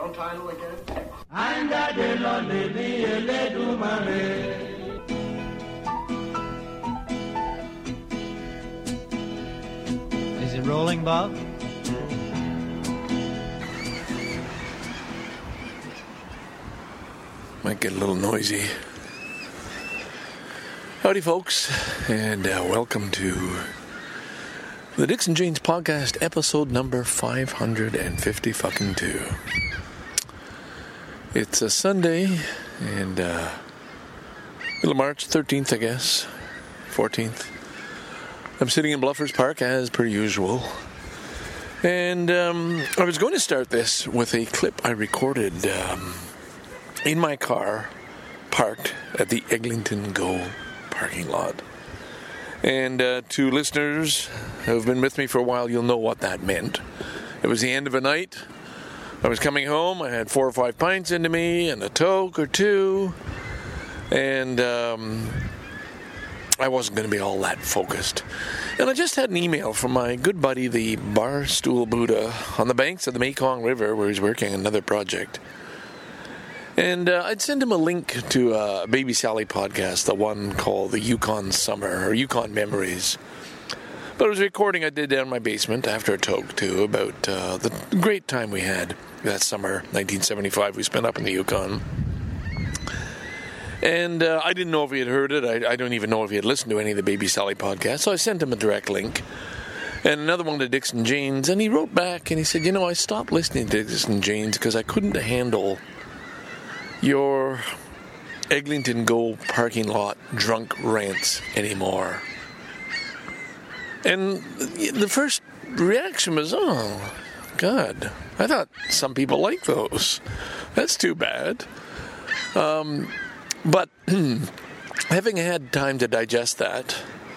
song title again? Is it rolling, Bob? Might get a little noisy. Howdy, folks, and welcome to the Dixon Janes Podcast, episode number 552. It's a Sunday, and middle of March, 13th, I guess, 14th. I'm sitting in Bluffers Park, as per usual. And I was going to start this with a clip I recorded in my car, parked at the Eglinton Go parking lot. And to listeners who have been with me for a while, you'll know what that meant. It was the end of a night. I was coming home. I had 4 or 5 pints into me and a toke or two. And I wasn't going to be all that focused. And I just had an email from my good buddy, the Barstool Buddha, on the banks of the Mekong River, where he's working on another project. And I'd send him a link to a Baby Sally podcast, the one called the Yukon Summer, or Yukon Memories. But it was a recording I did down in my basement after a toke, too, about the great time we had that summer, 1975, we spent up in the Yukon. And I didn't know if he had heard it. I don't even know if he had listened to any of the Baby Sally podcasts, so I sent him a direct link. And another one to Dixon Janes, and he wrote back and he said, I stopped listening to Dixon Janes because I couldn't handle your Eglinton Go parking lot drunk rants anymore. And the first reaction was, oh, God, I thought some people like those. That's too bad. But having had time to digest that,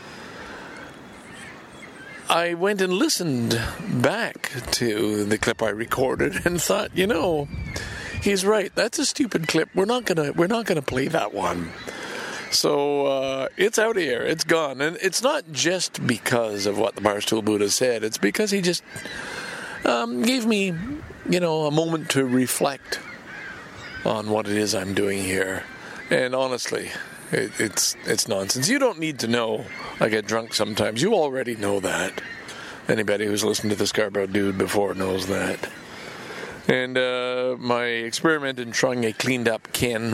I went and listened back to the clip I recorded and thought, he's right. That's a stupid clip. We're not gonna play that one. So it's out here. It's gone, and it's not just because of what the Barstool Buddha said. It's because he just gave me, a moment to reflect on what it is I'm doing here. And honestly, it's nonsense. You don't need to know I get drunk sometimes. You already know that. Anybody who's listened to the Scarborough Dude before knows that. And my experiment in trying a cleaned-up Ken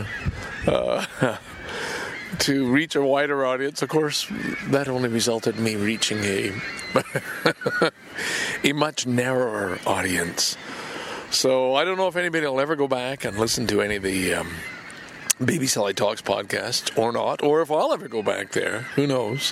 to reach a wider audience, of course, that only resulted in me reaching a much narrower audience. So I don't know if anybody will ever go back and listen to any of the Baby Sally Talks podcast or not, or if I'll ever go back there. Who knows?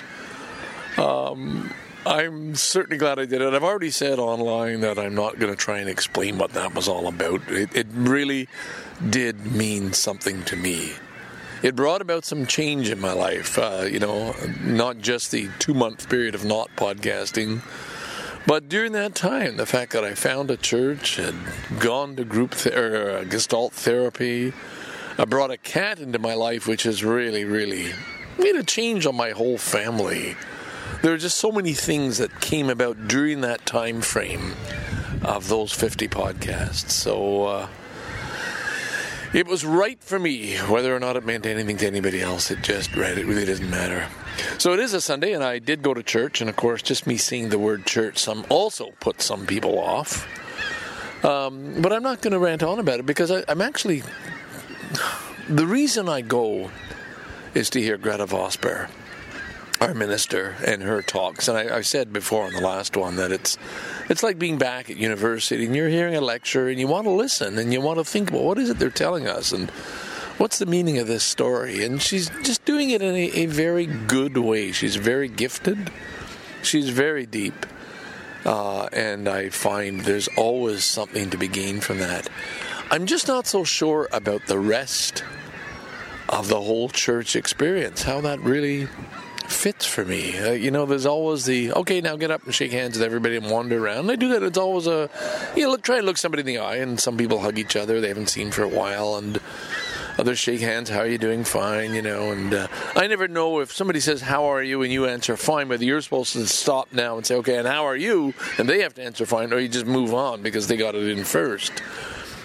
I'm certainly glad I did it. I've already said online that I'm not going to try and explain what that was all about. It really did mean something to me. It brought about some change in my life, not just the 2-month period of not podcasting, but during that time, the fact that I found a church, had gone to Gestalt therapy, I brought a cat into my life, which has really, really made a change on my whole family. There are just so many things that came about during that time frame of those 50 podcasts. So it was right for me, whether or not it meant anything to anybody else. It really doesn't matter. So it is a Sunday, and I did go to church, and of course, just me seeing the word church also put some people off. But I'm not going to rant on about it because I'm actually... The reason I go is to hear Greta Vosper, our minister, and her talks. And I said before on the last one that it's like being back at university and you're hearing a lecture and you want to listen and you want to think about what is it they're telling us and what's the meaning of this story. And she's just doing it in a very good way. She's very gifted. She's very deep. And I find there's always something to be gained from that. I'm just not so sure about the rest of the whole church experience, how that really fits for me. There's always okay, now get up and shake hands with everybody and wander around. I do that. It's always try and look somebody in the eye, and some people hug each other they haven't seen for a while, and others shake hands. How are you doing? Fine, and I never know if somebody says, how are you? And you answer fine, whether you're supposed to stop now and say, okay, and how are you? And they have to answer fine, or you just move on because they got it in first.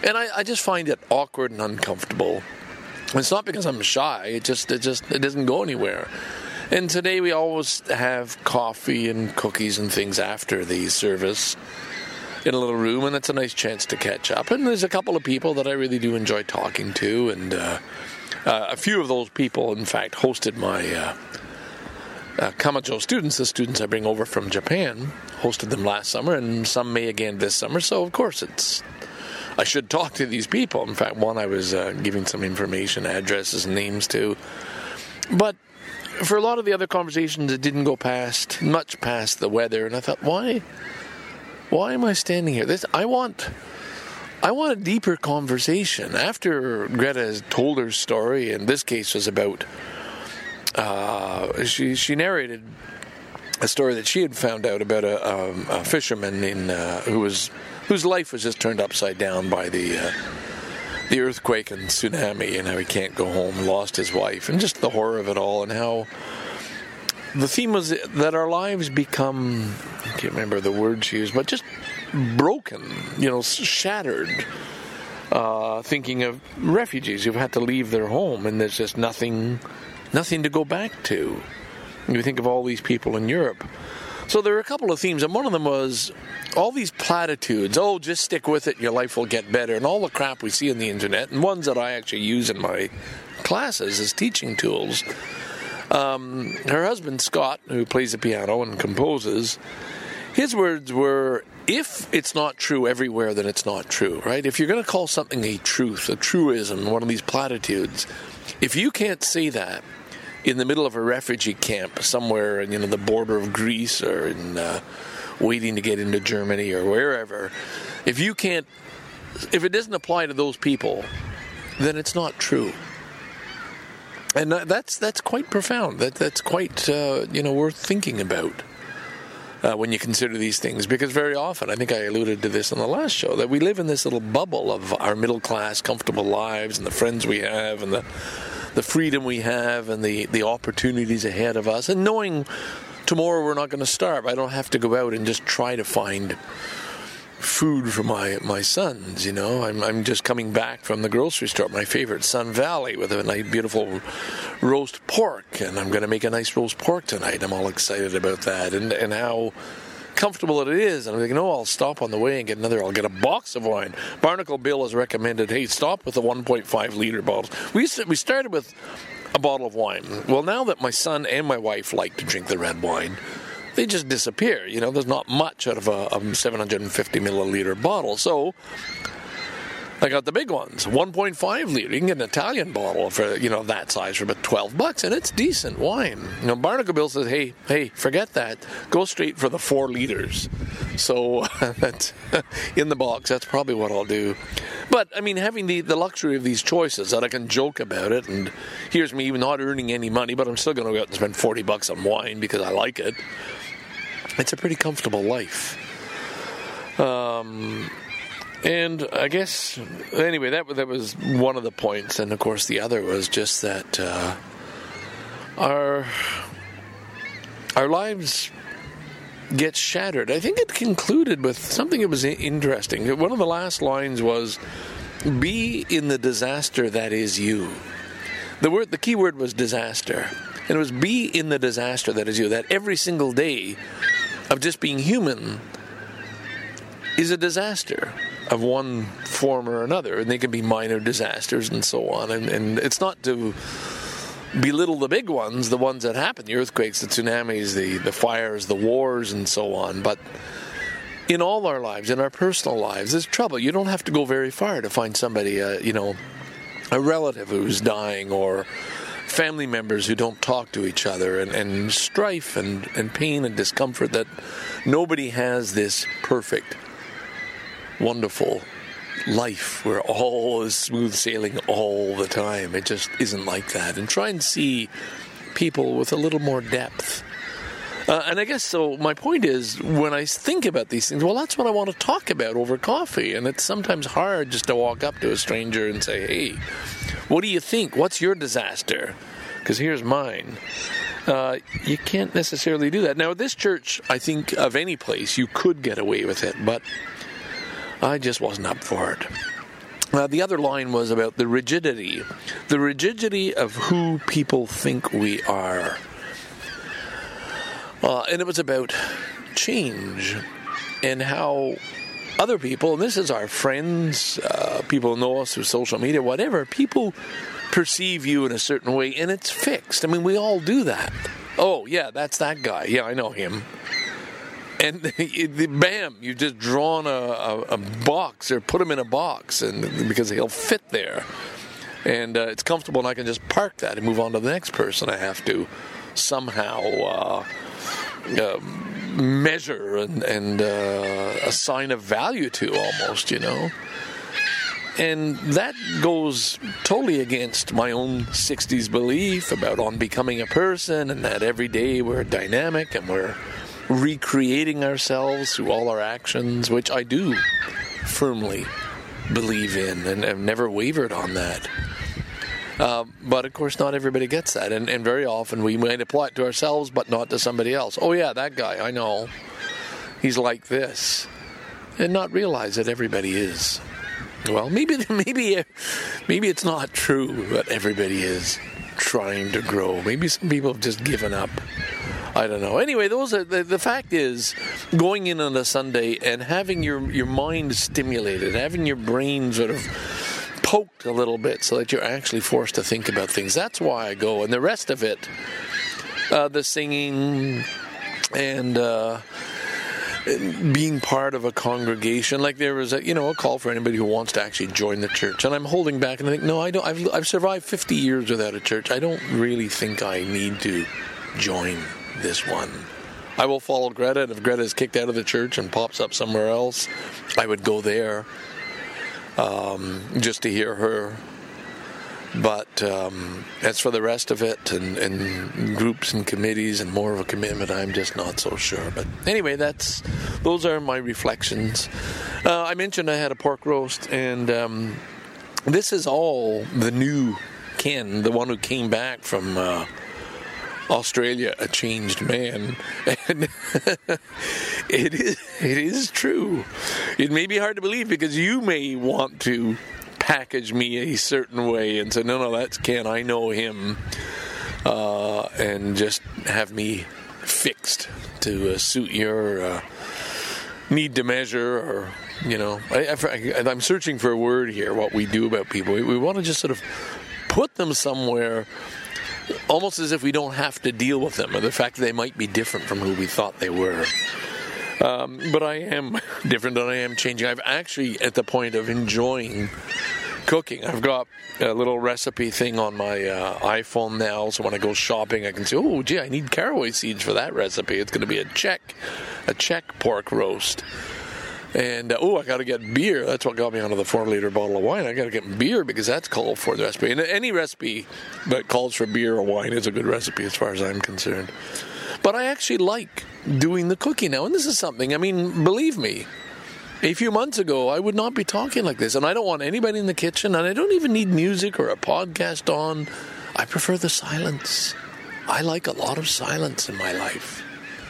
And I just find it awkward and uncomfortable. It's not because I'm shy. It doesn't go anywhere. And today we always have coffee and cookies and things after the service in a little room, and it's a nice chance to catch up. And there's a couple of people that I really do enjoy talking to, and a few of those people, in fact, hosted my Kamajo students, the students I bring over from Japan, hosted them last summer, and some may again this summer. So, of course, I should talk to these people. In fact, one I was giving some information, addresses, and names to. But for a lot of the other conversations, it didn't go much past the weather, and I thought, why am I standing here? I want a deeper conversation. After Greta has told her story, in this case was about, she narrated a story that she had found out about a fisherman whose life was just turned upside down by the earthquake and tsunami, and how he can't go home, lost his wife, and just the horror of it all, and how the theme was that our lives become, I can't remember the word she used, but just broken, shattered. Thinking of refugees who've had to leave their home, and there's just nothing to go back to. You think of all these people in Europe. So there were a couple of themes, and one of them was all these platitudes. Oh, just stick with it, your life will get better, and all the crap we see on the internet, and ones that I actually use in my classes as teaching tools. Her husband, Scott, who plays the piano and composes, his words were, if it's not true everywhere, then it's not true, right? If you're going to call something a truth, a truism, one of these platitudes, if you can't say that in the middle of a refugee camp somewhere in the border of Greece, or in waiting to get into Germany or wherever, if it doesn't apply to those people, then it's not true. And that's quite profound. That's quite worth thinking about when you consider these things, because very often, I think I alluded to this on the last show, that we live in this little bubble of our middle class, comfortable lives, and the friends we have, and the freedom we have, and the opportunities ahead of us, and knowing tomorrow we're not going to starve. I don't have to go out and just try to find food for my sons. I'm just coming back from the grocery store, my favorite, Sun Valley, with a nice beautiful roast pork, and I'm going to make a nice roast pork tonight. I'm all excited about that, and how comfortable it is. And I'm thinking, I'll stop on the way and get I'll get a box of wine. Barnacle Bill has recommended, hey, stop with the 1.5 liter bottles. We started with a bottle of wine. Well, now that my son and my wife like to drink the red wine, they just disappear. There's not much out of a 750 milliliter bottle. So I got the big ones, 1.5 liter. You can get an Italian bottle for, that size for about $12, and it's decent wine. Barnacle Bill says, hey, forget that. Go straight for the 4 liters. So that's in the box. That's probably what I'll do. But, having the luxury of these choices, that I can joke about it, and here's me not earning any money, but I'm still going to go out and spend $40 on wine because I like it. It's a pretty comfortable life. And I guess, anyway, that was one of the points. And, of course, the other was just that our lives get shattered. I think it concluded with something that was interesting. One of the last lines was, be in the disaster that is you. The key word was disaster. And it was be in the disaster that is you. That every single day of just being human is a disaster of one form or another, and they can be minor disasters and so on. And it's not to belittle the big ones, the ones that happen, the earthquakes, the tsunamis, the fires, the wars, and so on. But in all our lives, in our personal lives, there's trouble. You don't have to go very far to find somebody, a relative who's dying, or family members who don't talk to each other, and strife and pain and discomfort, that nobody has this perfect, wonderful life where all is smooth sailing all the time. It just isn't like that. And try and see people with a little more depth. And I guess, so my point is, when I think about these things, well, that's what I want to talk about over coffee. And it's sometimes hard just to walk up to a stranger and say, hey, what do you think? What's your disaster? Because here's mine. You can't necessarily do that. Now, at this church, I think of any place, you could get away with it, but I just wasn't up for it. The other line was about the rigidity of who people think we are. And it was about change and how other people, and this is our friends, people who know us through social media, whatever, people perceive you in a certain way, and it's fixed. I mean, we all do that. Oh, yeah, that's that guy. Yeah, I know him. And bam, you've just drawn a box or put him in a box and because he'll fit there. And it's comfortable and I can just park that and move on to the next person. I have to somehow measure and assign a value to almost, you know. And that goes totally against my own 60s belief about on becoming a person and that every day we're dynamic and we're recreating ourselves through all our actions, which I do firmly believe in and have never wavered on that. But of course not everybody gets that, and very often we might apply it to ourselves but not to somebody else. Oh yeah, that guy, I know, he's like this, and not realize that everybody is. Well, maybe it's not true that everybody is trying to grow. Maybe some people have just given up. I don't know. Anyway, those are the fact is, going in on a Sunday and having your mind stimulated, having your brain sort of poked a little bit so that you're actually forced to think about things. That's why I go. And the rest of it, the singing and being part of a congregation, like there was a call for anybody who wants to actually join the church, and I'm holding back and I think, no, I don't. I've survived 50 years without a church. I don't really think I need to join this one. I will follow Greta, and if Greta is kicked out of the church and pops up somewhere else, I would go there just to hear her. But as for the rest of it and groups and committees and more of a commitment, I'm just not so sure. But anyway, those are my reflections. I mentioned I had a pork roast, and this is all the new Ken, the one who came back from Australia, a changed man. And it is true. It may be hard to believe because you may want to package me a certain way and say, no, that's Ken, I know him, and just have me fixed to suit your need to measure, or, I'm searching for a word here, what we do about people. We want to just sort of put them somewhere almost as if we don't have to deal with them, or the fact that they might be different from who we thought they were. But I am different and I am changing. I'm actually at the point of enjoying cooking. I've got a little recipe thing on my iPhone now, so when I go shopping I can say, oh gee, I need caraway seeds for that recipe. It's going to be a Czech pork roast. And, I got to get beer. That's what got me onto the 4-liter bottle of wine. I got to get beer because that's called for the recipe. And any recipe that calls for beer or wine is a good recipe as far as I'm concerned. But I actually like doing the cooking now. And this is something, believe me, a few months ago, I would not be talking like this. And I don't want anybody in the kitchen. And I don't even need music or a podcast on. I prefer the silence. I like a lot of silence in my life.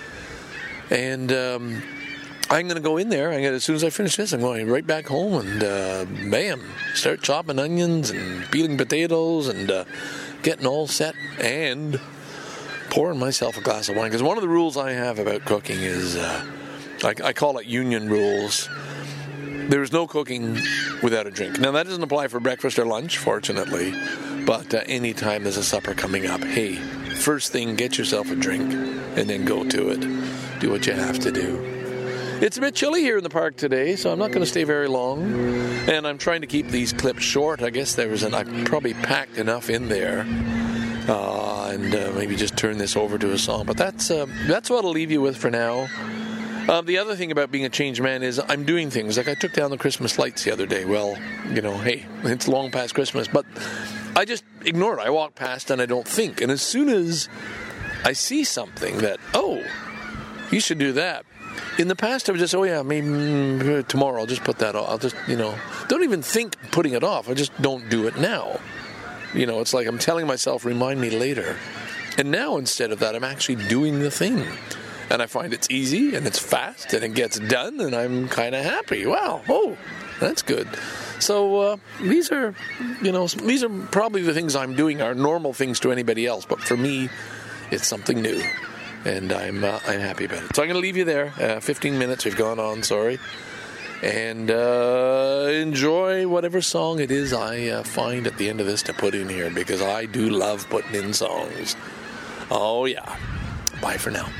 And I'm going to go in there. As soon as I finish this, I'm going right back home and start chopping onions and peeling potatoes and getting all set and pouring myself a glass of wine. Because one of the rules I have about cooking is, I call it union rules. There's no cooking without a drink. Now, that doesn't apply for breakfast or lunch, fortunately, but anytime there's a supper coming up, hey, first thing, get yourself a drink and then go to it. Do what you have to do. It's a bit chilly here in the park today, so I'm not going to stay very long. And I'm trying to keep these clips short. I guess I probably packed enough in there. And maybe just turn this over to a song. But that's what I'll leave you with for now. The other thing about being a changed man is I'm doing things. Like I took down the Christmas lights the other day. Well, hey, it's long past Christmas. But I just ignore it. I walk past and I don't think. And as soon as I see something that, you should do that. In the past, I was just, maybe tomorrow I'll just put that off. I'll just, don't even think putting it off. I just don't do it now. It's like I'm telling myself, remind me later. And now, instead of that, I'm actually doing the thing. And I find it's easy, and it's fast, and it gets done, and I'm kind of happy. Wow, that's good. So these are probably the things I'm doing are normal things to anybody else, but for me, it's something new, and I'm happy about it. So I'm going to leave you there. 15 minutes we've gone on, sorry. And enjoy whatever song it is I find at the end of this to put in here, because I do love putting in songs. Oh, yeah. Bye for now.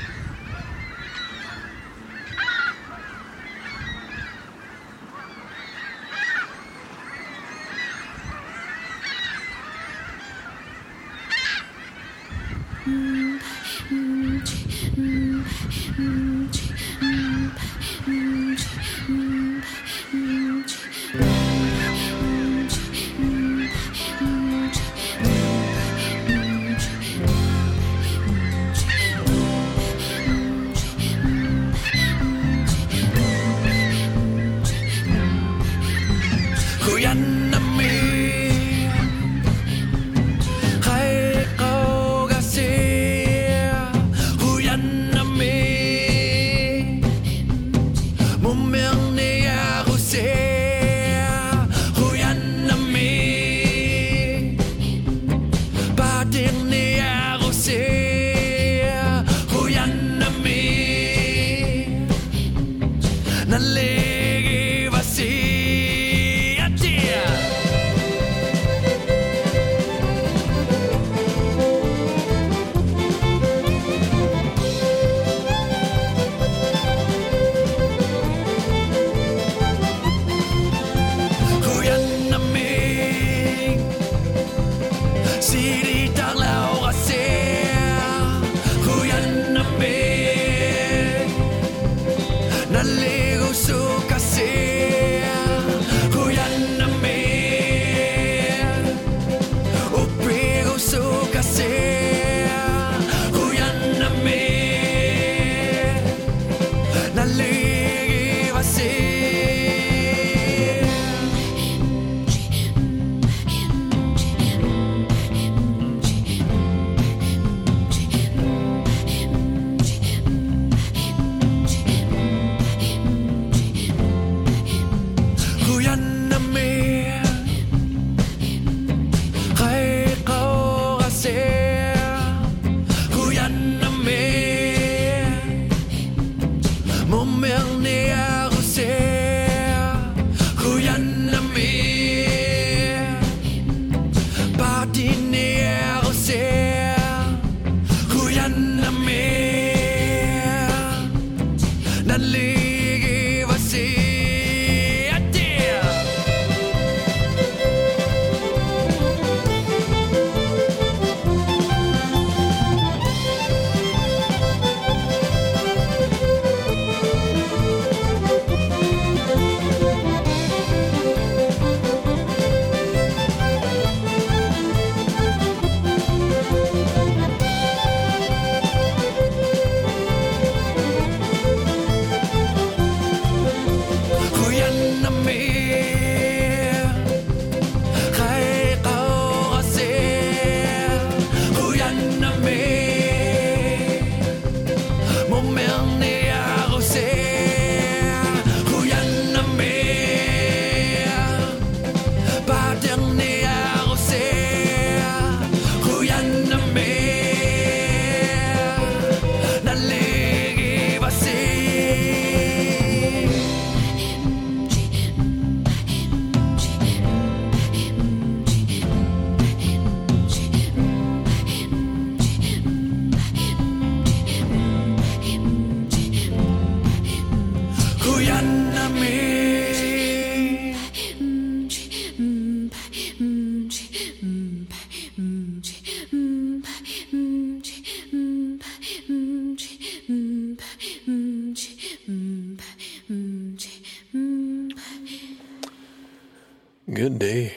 Good day.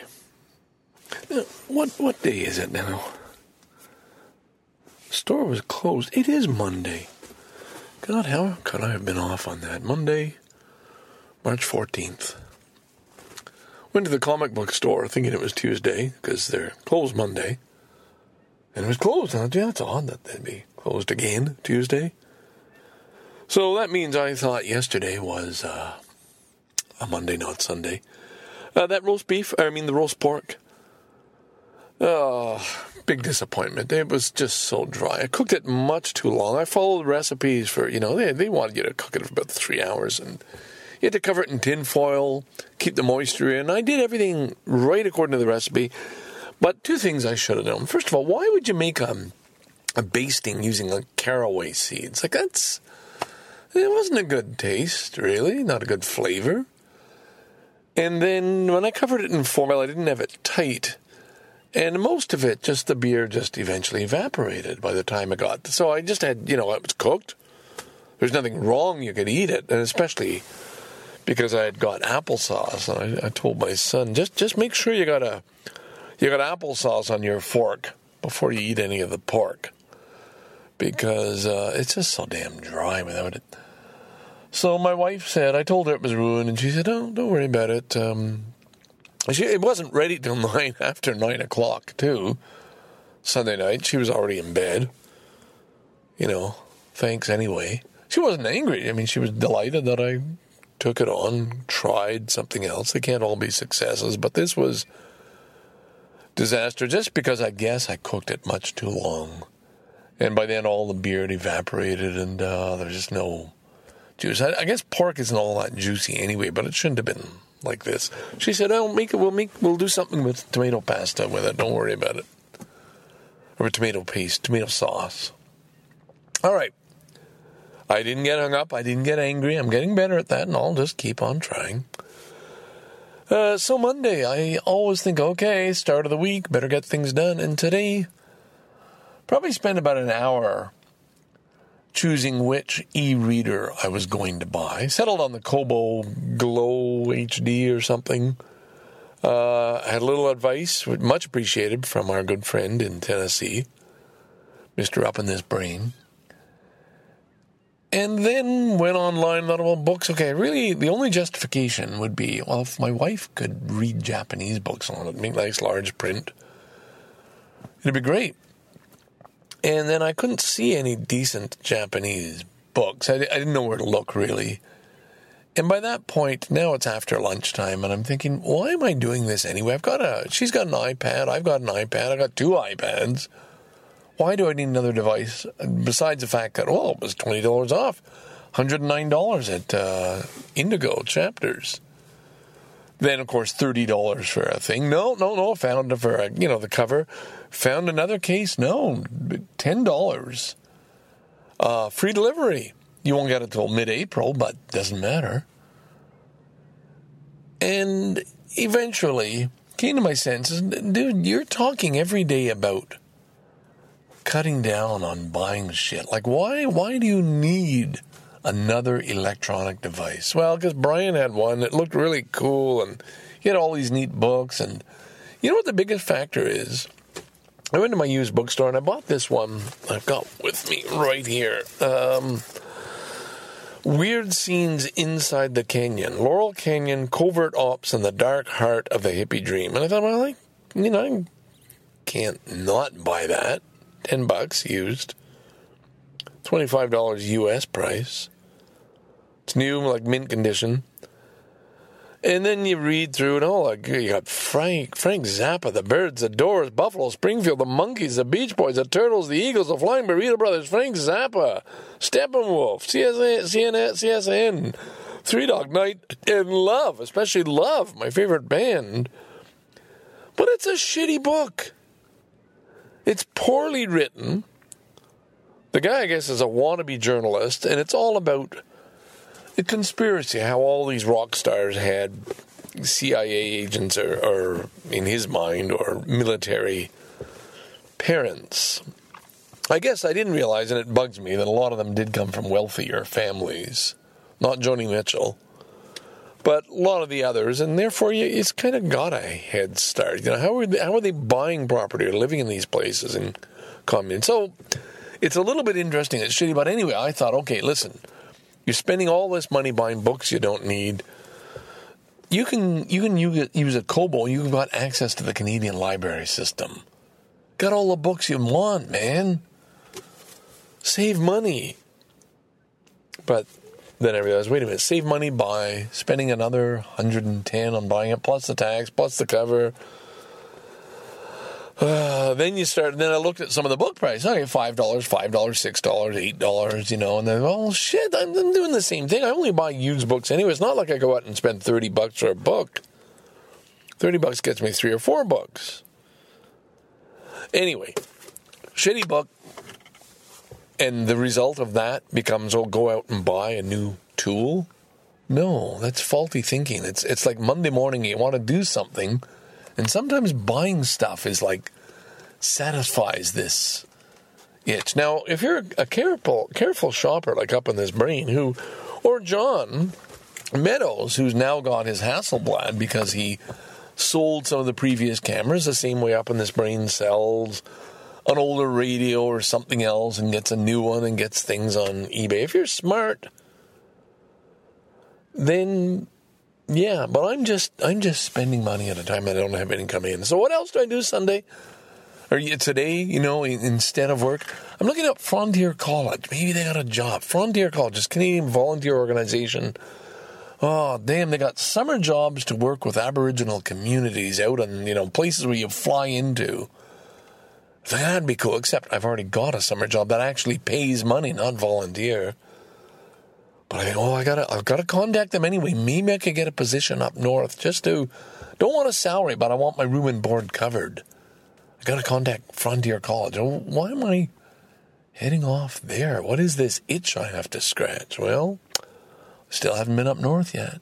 What day is it now? Store was closed. It is Monday. God, how could I have been off on that? Monday, March 14th. Went to the comic book store thinking it was Tuesday because they're closed Monday. And it was closed. And yeah, it's odd that they'd be closed again Tuesday. So that means I thought yesterday was a Monday, not Sunday. The roast pork. Oh, big disappointment. It was just so dry. I cooked it much too long. I followed recipes for, they wanted you to cook it for about 3 hours, and you had to cover it in tin foil, keep the moisture in. I did everything right according to the recipe. But 2 things I should have known. First of all, why would you make a basting using caraway seeds? It wasn't a good taste, really. Not a good flavor. And then when I covered it in foil, I didn't have it tight. And most of it, the beer just eventually evaporated by the time it got. So I just had, it was cooked. There's nothing wrong. You could eat it. And especially because I had got applesauce. And I told my son, just make sure you got applesauce on your fork before you eat any of the pork. Because it's just so damn dry without it. So my wife said, I told her it was ruined. And she said, oh, don't worry about it. It wasn't ready till after 9 o'clock, too. Sunday night. She was already in bed. Thanks anyway. She wasn't angry. I mean, she was delighted that I took it on, tried something else. They can't all be successes, but this was disaster just because I guess I cooked it much too long. And by then all the beer had evaporated and there's just no juice. I guess pork isn't all that juicy anyway, but it shouldn't have been like this. She said, we'll do something with tomato pasta with it. Don't worry about it. Or tomato paste, tomato sauce. All right. I didn't get hung up. I didn't get angry. I'm getting better at that, and I'll just keep on trying. So Monday, I always think, okay, start of the week, better get things done. And today, probably spent about an hour choosing which e-reader I was going to buy. Settled on the Kobo Glow HD or something. I had a little advice, much appreciated, from our good friend in Tennessee, Mr. Up in This Brain. And then went online, thought about books. Okay, really, the only justification would be, well, if my wife could read Japanese books on it, make nice large print, it'd be great. And then I couldn't see any decent Japanese books. I didn't know where to look, really. And by that point, now it's after lunchtime, and I'm thinking, why am I doing this anyway? She's got an iPad, I've got an iPad, I've got 2 iPads. Why do I need another device? Besides the fact that, it was $20 off. $109 at Indigo Chapters. Then, of course, $30 for a thing. No. Found it for, the cover. Found another case. No, $10. Free delivery. You won't get it till mid-April, but doesn't matter. And eventually came to my senses, dude, you're talking every day about cutting down on buying shit. Why do you need another electronic device? Well, because Brian had one that looked really cool, and he had all these neat books. And you know what the biggest factor is? I went to my used bookstore, and I bought this one I've got with me right here. Weird Scenes Inside the Canyon. Laurel Canyon, Covert Ops, and the Dark Heart of the Hippie Dream. And I thought, I can't not buy that. $10 used. $25 US price. It's new, mint condition. And then you read through it, you got Frank Zappa, the Byrds, the Doors, Buffalo Springfield, the Monkees, the Beach Boys, the Turtles, the Eagles, the Flying Burrito Brothers, Frank Zappa, Steppenwolf, CSN, Three Dog Night, and Love, especially Love, my favorite band. But it's a shitty book. It's poorly written. The guy, I guess, is a wannabe journalist, and it's all about the conspiracy, how all these rock stars had CIA agents or in his mind, or military parents. I guess I didn't realize, and it bugs me, that a lot of them did come from wealthier families. Not Joni Mitchell, but a lot of the others, and therefore it's kind of got a head start. How are they buying property or living in these places in communes? So it's a little bit interesting. It's shitty, but anyway, I thought, okay, listen, you're spending all this money buying books you don't need. You can use a Kobo. You've got access to the Canadian library system. Got all the books you want, man. Save money. But Then I realized, wait a minute, save money by spending another $110 on buying it, plus the tax, plus the cover. Then I looked at some of the book price. Okay, $5, $6, $8, and then, oh, shit, I'm doing the same thing. I only buy used books anyway. It's not like I go out and spend $30 for a book. $30 gets me 3 or 4 books. Anyway, shitty book. And the result of that becomes, go out and buy a new tool? No, that's faulty thinking. It's like Monday morning, you want to do something, and sometimes buying stuff is like, satisfies this itch. Now, if you're a careful shopper, like up in this brain, or John Meadows, who's now got his Hasselblad because he sold some of the previous cameras, the same way up in this brain sells an older radio or something else and gets a new one and gets things on eBay. If you're smart, then yeah, but I'm just spending money at a time I don't have any coming in. So what else do I do Sunday? Or today, instead of work? I'm looking up Frontier College. Maybe they got a job. Frontier College is a Canadian volunteer organization. Oh, damn, they got summer jobs to work with Aboriginal communities out in, places where you fly into. That'd be cool, except I've already got a summer job that actually pays money, not volunteer. But I think, I've got to contact them anyway. Maybe I could get a position up north don't want a salary, but I want my room and board covered. I got to contact Frontier College. Why am I heading off there? What is this itch I have to scratch? Well, still haven't been up north yet.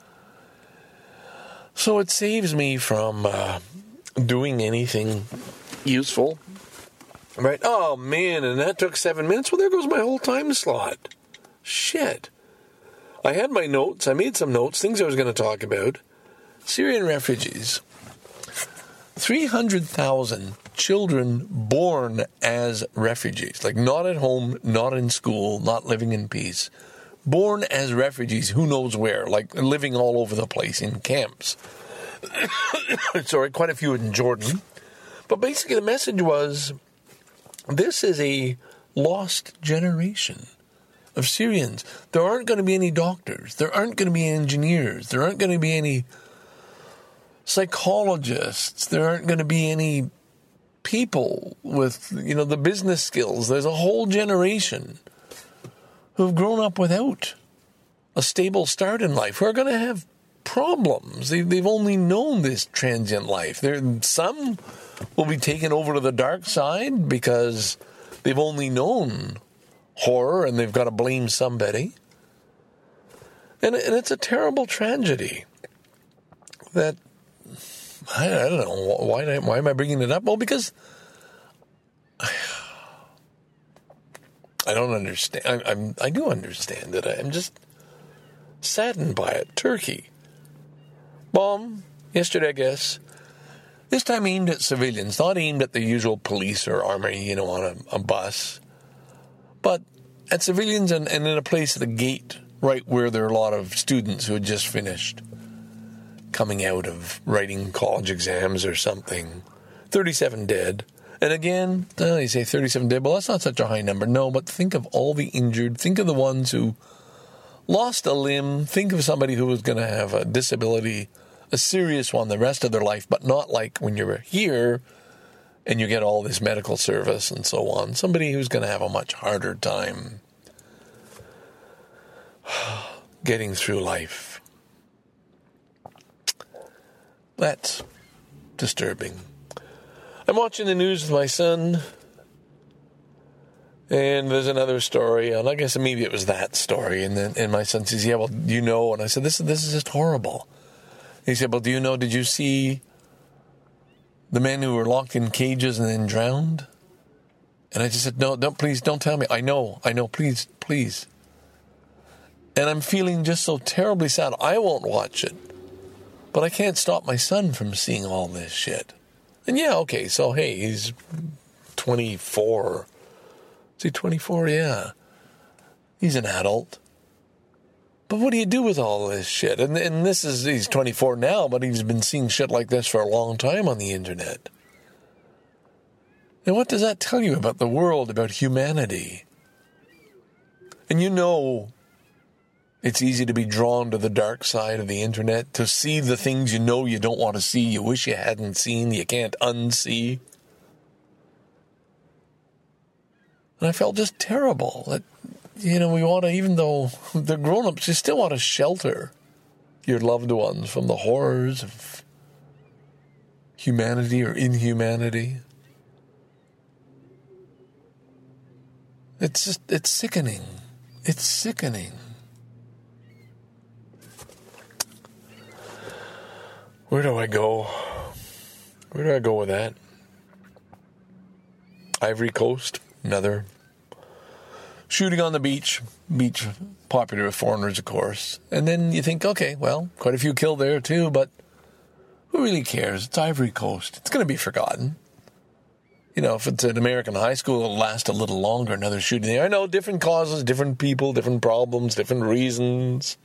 So it saves me from doing anything useful. Right? Oh, man, and that took 7 minutes. Well, there goes my whole time slot. Shit. I had my notes. I made some notes, things I was going to talk about. Syrian refugees. 300,000 children born as refugees. Like, not at home, not in school, not living in peace. Born as refugees, who knows where. Like, living all over the place in camps. Sorry, quite a few in Jordan. But basically the message was, this is a lost generation of Syrians. There aren't going to be any doctors. There aren't going to be engineers. There aren't going to be any psychologists. There aren't going to be any people with, the business skills. There's a whole generation who've grown up without a stable start in life, who are going to have problems. They've only known this transient life. Some will be taken over to the dark side because they've only known horror and they've got to blame somebody. And it's a terrible tragedy that, I don't know, why am I bringing it up? Well, because I don't understand. I do understand it. I'm just saddened by it. Turkey. Bomb, yesterday, I guess. This time aimed at civilians, not aimed at the usual police or army, on a bus, but at civilians and in a place at the gate, right where there are a lot of students who had just finished coming out of writing college exams or something. 37 dead. And again, you say 37 dead, well, that's not such a high number. No, but think of all the injured. Think of the ones who lost a limb. Think of somebody who was going to have a disability, a serious one the rest of their life, but not like when you're here and you get all this medical service and so on. Somebody who's going to have a much harder time getting through life. That's disturbing. I'm watching the news with my son, and there's another story, and I guess maybe it was that story, and my son says, yeah, well, you know, and I said, this is just horrible. He said, well, do you know, did you see the men who were locked in cages and then drowned? And I just said, no, please don't tell me. I know, please. And I'm feeling just so terribly sad. I won't watch it, but I can't stop my son from seeing all this shit. And yeah, okay, so hey, he's 24. Is he 24? Yeah. He's an adult. But what do you do with all this shit? And he's 24 now, but he's been seeing shit like this for a long time on the internet. And what does that tell you about the world, about humanity? And you know, It's easy to be drawn to the dark side of the internet, to see the things you know you don't want to see, you wish you hadn't seen, you can't unsee. And I felt just terrible that, we want to, even though they're grown-ups, you still want to shelter your loved ones from the horrors of humanity or inhumanity. It's sickening. It's sickening. Where do I go? Where do I go with that? Ivory Coast, another shooting on the beach. Beach popular with foreigners, of course. And then you think, okay, well, quite a few killed there too, but who really cares? It's Ivory Coast. It's going to be forgotten. If it's an American high school, it'll last a little longer, another shooting there. I know, different causes, different people, different problems, different reasons.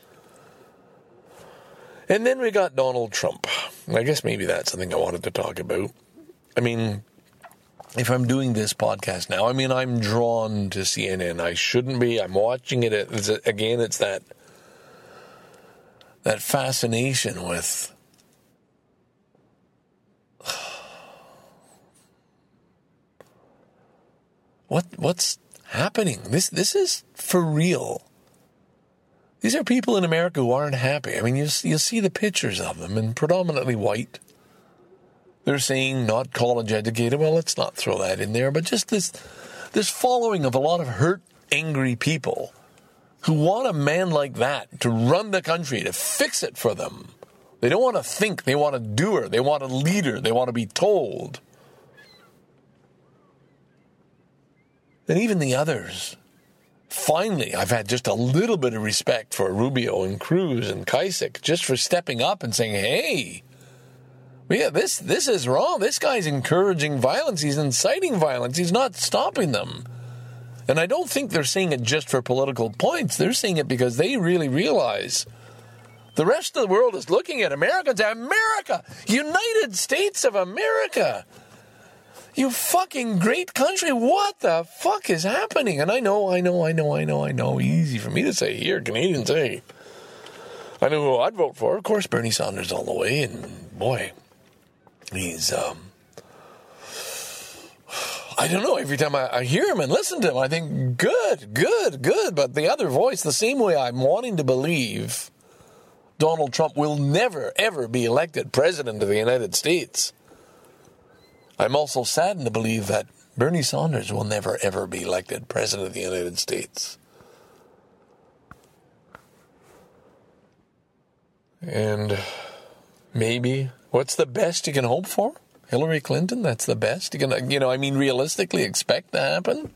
And then we got Donald Trump. I guess maybe that's something I wanted to talk about. I mean, if I'm doing this podcast now, I'm drawn to CNN. I shouldn't be. I'm watching it. It's that fascination with what's happening. This is for real. These are people in America who aren't happy. You'll see the pictures of them, and predominantly white. They're saying not college educated. Well, let's not throw that in there. But just this following of a lot of hurt, angry people who want a man like that to run the country, to fix it for them. They don't want to think. They want a doer. They want a leader. They want to be told. And even the others. Finally, I've had just a little bit of respect for Rubio and Cruz and Kasich just for stepping up and saying, hey, yeah, this is wrong. This guy's encouraging violence. He's inciting violence. He's not stopping them. And I don't think they're saying it just for political points. They're saying it because they really realize the rest of the world is looking at America and saying, America, United States of America. You fucking great country. What the fuck is happening? And I know. Easy for me to say here, Canadians say. I know who I'd vote for. Of course, Bernie Sanders all the way. And boy, he's, I don't know. Every time I hear him and listen to him, I think, good. But the other voice, the same way I'm wanting to believe Donald Trump will never, ever be elected president of the United States, I'm also saddened to believe that Bernie Sanders will never, ever be elected president of the United States. And maybe, what's the best you can hope for? Hillary Clinton, that's the best? You can, realistically expect to happen?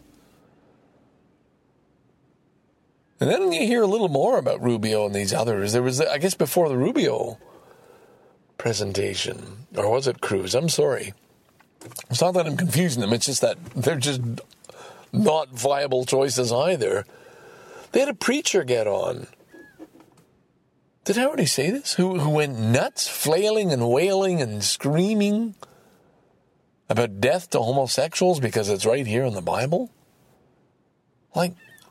And then you hear a little more about Rubio and these others. There was, I guess, before the Rubio presentation, or was it Cruz? I'm sorry. It's not that I'm confusing them. It's just that they're just not viable choices either. They had a preacher get on. Did I already say this? Who went nuts, flailing and wailing and screaming about death to homosexuals because it's right here in the Bible? Like,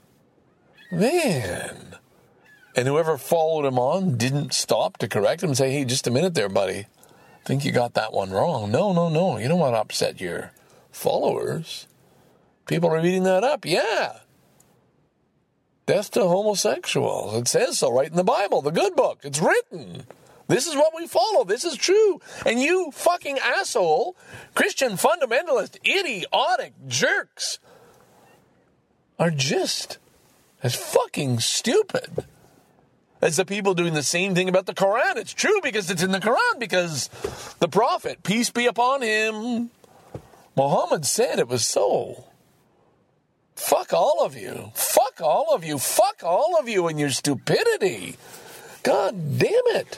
man. And whoever followed him on didn't stop to correct him and say, hey, just a minute there, buddy. I think you got that one wrong. No. You don't want to upset your followers. People are eating that up. Yeah. Death to homosexuals. It says so right in the Bible, the good book. It's written. This is what we follow. This is true. And you fucking asshole, Christian fundamentalist, idiotic jerks are just as fucking stupid as the people doing the same thing about the Quran. It's true because it's in the Quran, because the Prophet, peace be upon him, Muhammad said it was so. Fuck all of you. Fuck all of you. Fuck all of you and your stupidity. God damn it.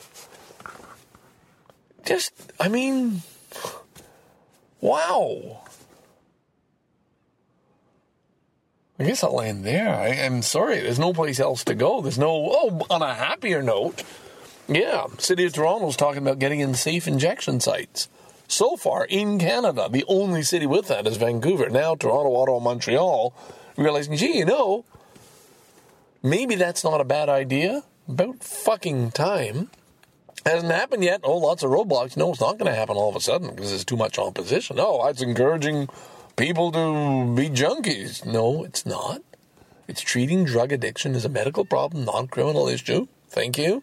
Wow. I guess I'll end there. I'm sorry, there's no place else to go. There's on a happier note, yeah, City of Toronto's talking about getting in safe injection sites. So far, in Canada, the only city with that is Vancouver. Now, Toronto, Ottawa, Montreal, realizing, maybe that's not a bad idea. About fucking time. Hasn't happened yet. Oh, lots of roadblocks. No, it's not going to happen all of a sudden because there's too much opposition. Oh, it's encouraging people to be junkies. No, it's not. It's treating drug addiction as a medical problem, not a criminal issue. Thank you.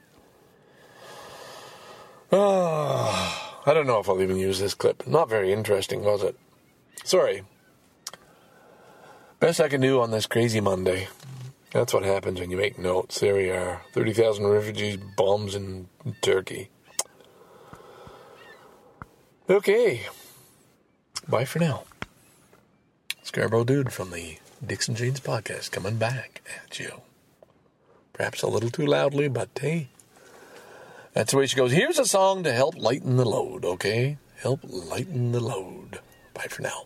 I don't know if I'll even use this clip. Not very interesting, was it? Sorry. Best I can do on this crazy Monday. That's what happens when you make notes. There we are. 30,000 refugees, bombs in Turkey. Okay. Bye for now. Scarborough Dude from the Dixon Janes podcast coming back at you. Perhaps a little too loudly, but hey, that's the way she goes. Here's a song to help lighten the load, okay? Help lighten the load. Bye for now.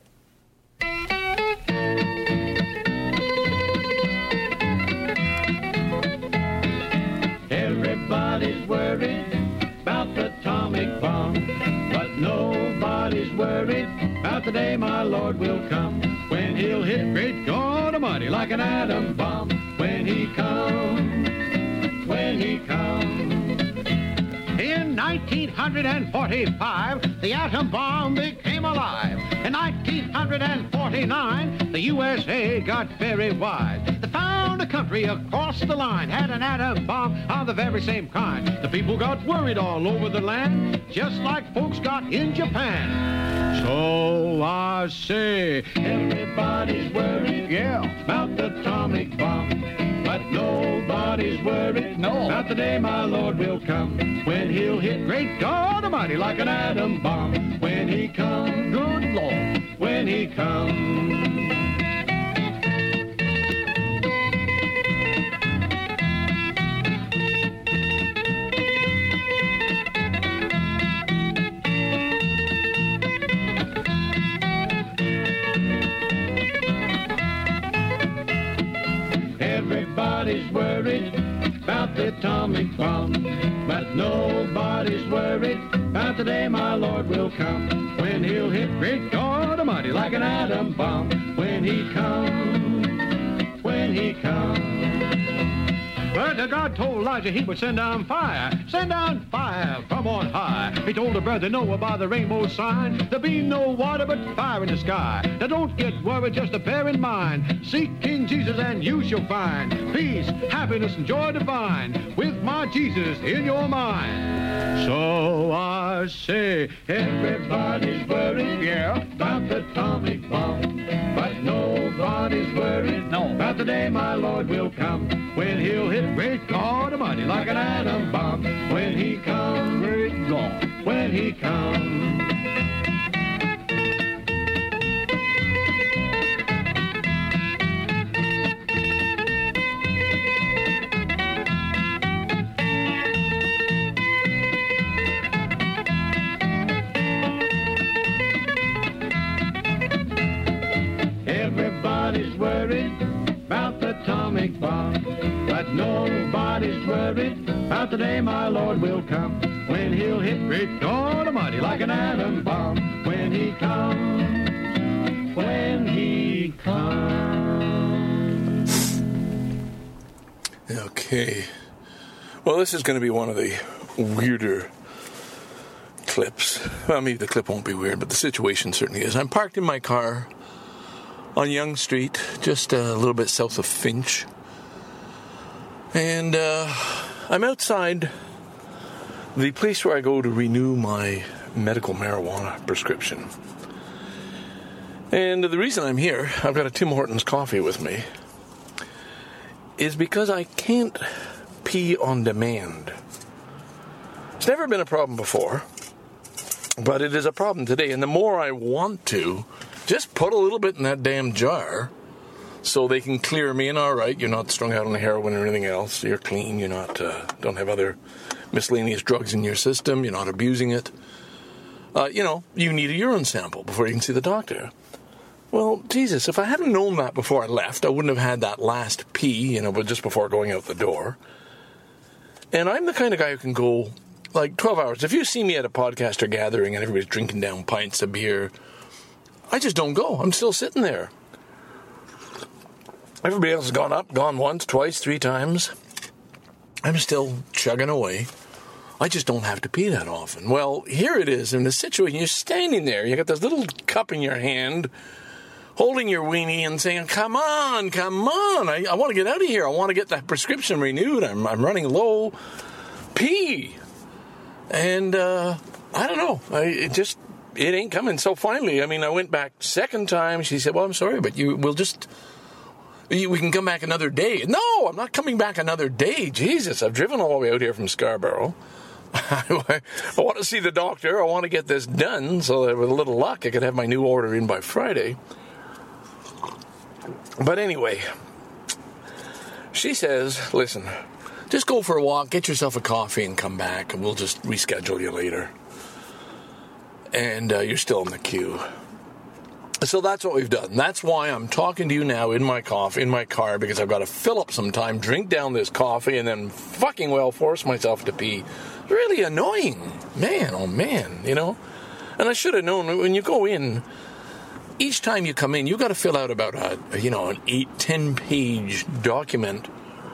Everybody's worried about the atomic bomb, but nobody's worried about the day my Lord will come, when he'll hit great God Almighty like an atom bomb. When he comes, when he comes. In 1945, the atom bomb became alive. In 1949, the USA got very wise. They found a country across the line had an atom bomb of the very same kind. The people got worried all over the land, just like folks got in Japan. So I say, everybody's worried, yeah, about the atomic bomb. But nobody's worried about the day my Lord will come, when he'll hit great God Almighty like an atom bomb. When he comes, good Lord, when he comes. Everybody's worried about the atomic bomb, but nobody's worried about the day my Lord will come, when he'll hit great God Almighty like an atom bomb. When he comes, when he comes. But God told Elijah he would send down fire from on high. He told the brother Noah by the rainbow sign, there'll be no water but fire in the sky. Now don't get worried, just to bear in mind, seek King Jesus and you shall find peace, happiness, and joy divine, with my Jesus in your mind. So I say, everybody's worried, yeah, about the atomic bomb, but nobody's worried about the day my Lord will come, when he'll hit great God Almighty like an atom bomb. When he comes, great God, when he comes. Everybody's worried about the atomic bomb, but nobody's worried about the day my Lord will come, when he'll hit great God Almighty like an atom bomb. When he comes, when he comes. Okay. Well, this is going to be one of the weirder clips. Well, maybe the clip won't be weird, but the situation certainly is. I'm parked in my car on Yonge Street, just a little bit south of Finch. And I'm outside the place where I go to renew my medical marijuana prescription. And the reason I'm here, I've got a Tim Hortons coffee with me, is because I can't pee on demand. It's never been a problem before, but it is a problem today. And the more I want to, just put a little bit in that damn jar so they can clear me, and all right, you're not strung out on heroin or anything else. You're clean. You're not, don't have other miscellaneous drugs in your system. You're not abusing it. You need a urine sample before you can see the doctor. Well, Jesus, if I hadn't known that before I left, I wouldn't have had that last pee, but just before going out the door. And I'm the kind of guy who can go, 12 hours. If you see me at a podcaster gathering and everybody's drinking down pints of beer, I just don't go. I'm still sitting there. Everybody else has gone up, gone once, twice, 3 times. I'm still chugging away. I just don't have to pee that often. Well, here it is in the situation. You're standing there. You got this little cup in your hand, holding your weenie and saying, come on. I want to get out of here. I want to get that prescription renewed. I'm running low. Pee. And I don't know. It ain't coming. So finally, I went back second time. She said, well, I'm sorry, but we can come back another day. No, I'm not coming back another day. Jesus, I've driven all the way out here from Scarborough. I want to see the doctor. I want to get this done so that with a little luck I could have my new order in by Friday. But anyway, she says, listen, just go for a walk, get yourself a coffee and come back, and we'll just reschedule you later. And you're still in the queue. So that's what we've done. That's why I'm talking to you now in my car, because I've got to fill up some time, drink down this coffee, and then fucking well force myself to pee. Really annoying. Man, oh man, And I should have known when you go in, each time you come in, you've got to fill out about an 8-10 page document.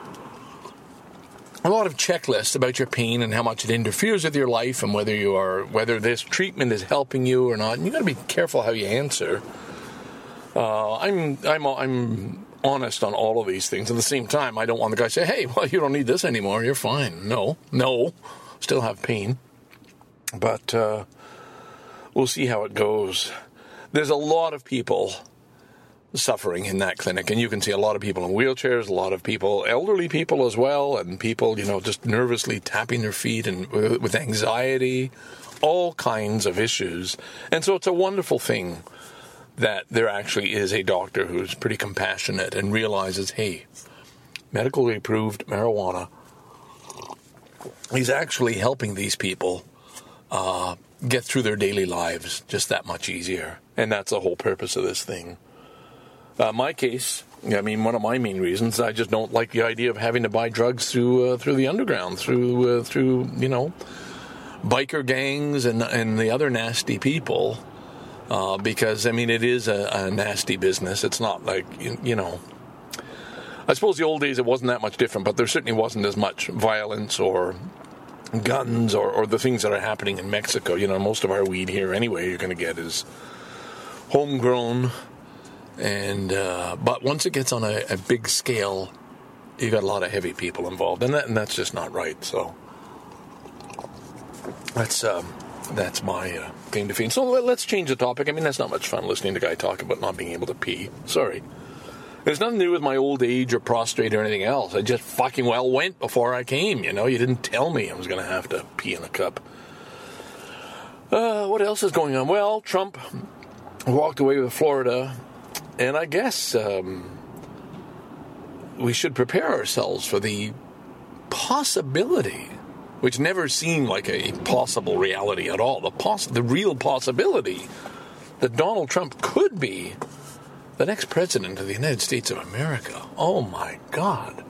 A lot of checklists about your pain and how much it interferes with your life and whether this treatment is helping you or not. And you got to be careful how you answer. I'm honest on all of these things. At the same time, I don't want the guy to say, hey, well, you don't need this anymore. You're fine. No. Still have pain. But we'll see how it goes. There's a lot of people suffering in that clinic, and you can see a lot of people in wheelchairs, a lot of people, elderly people as well, and people, just nervously tapping their feet and with anxiety, all kinds of issues. And so it's a wonderful thing that there actually is a doctor who's pretty compassionate and realizes, hey, medically approved marijuana is actually helping these people get through their daily lives just that much easier. And that's the whole purpose of this thing. My case, one of my main reasons, I just don't like the idea of having to buy drugs through the underground, through biker gangs and the other nasty people, because it is a nasty business. It's not like I suppose the old days it wasn't that much different, but there certainly wasn't as much violence or guns or the things that are happening in Mexico. Most of our weed here anyway you're going to get is homegrown. And but once it gets on a big scale, you got a lot of heavy people involved, and that's just not right. So that's my claim to fame. So let's change the topic. That's not much fun listening to a guy talk about not being able to pee. Sorry, there's nothing to do with my old age or prostrate or anything else. I just fucking well went before I came. You didn't tell me I was going to have to pee in a cup. What else is going on? Well, Trump walked away with Florida. And I guess we should prepare ourselves for the possibility, which never seemed like a possible reality at all, the real possibility that Donald Trump could be the next president of the United States of America. Oh, my God.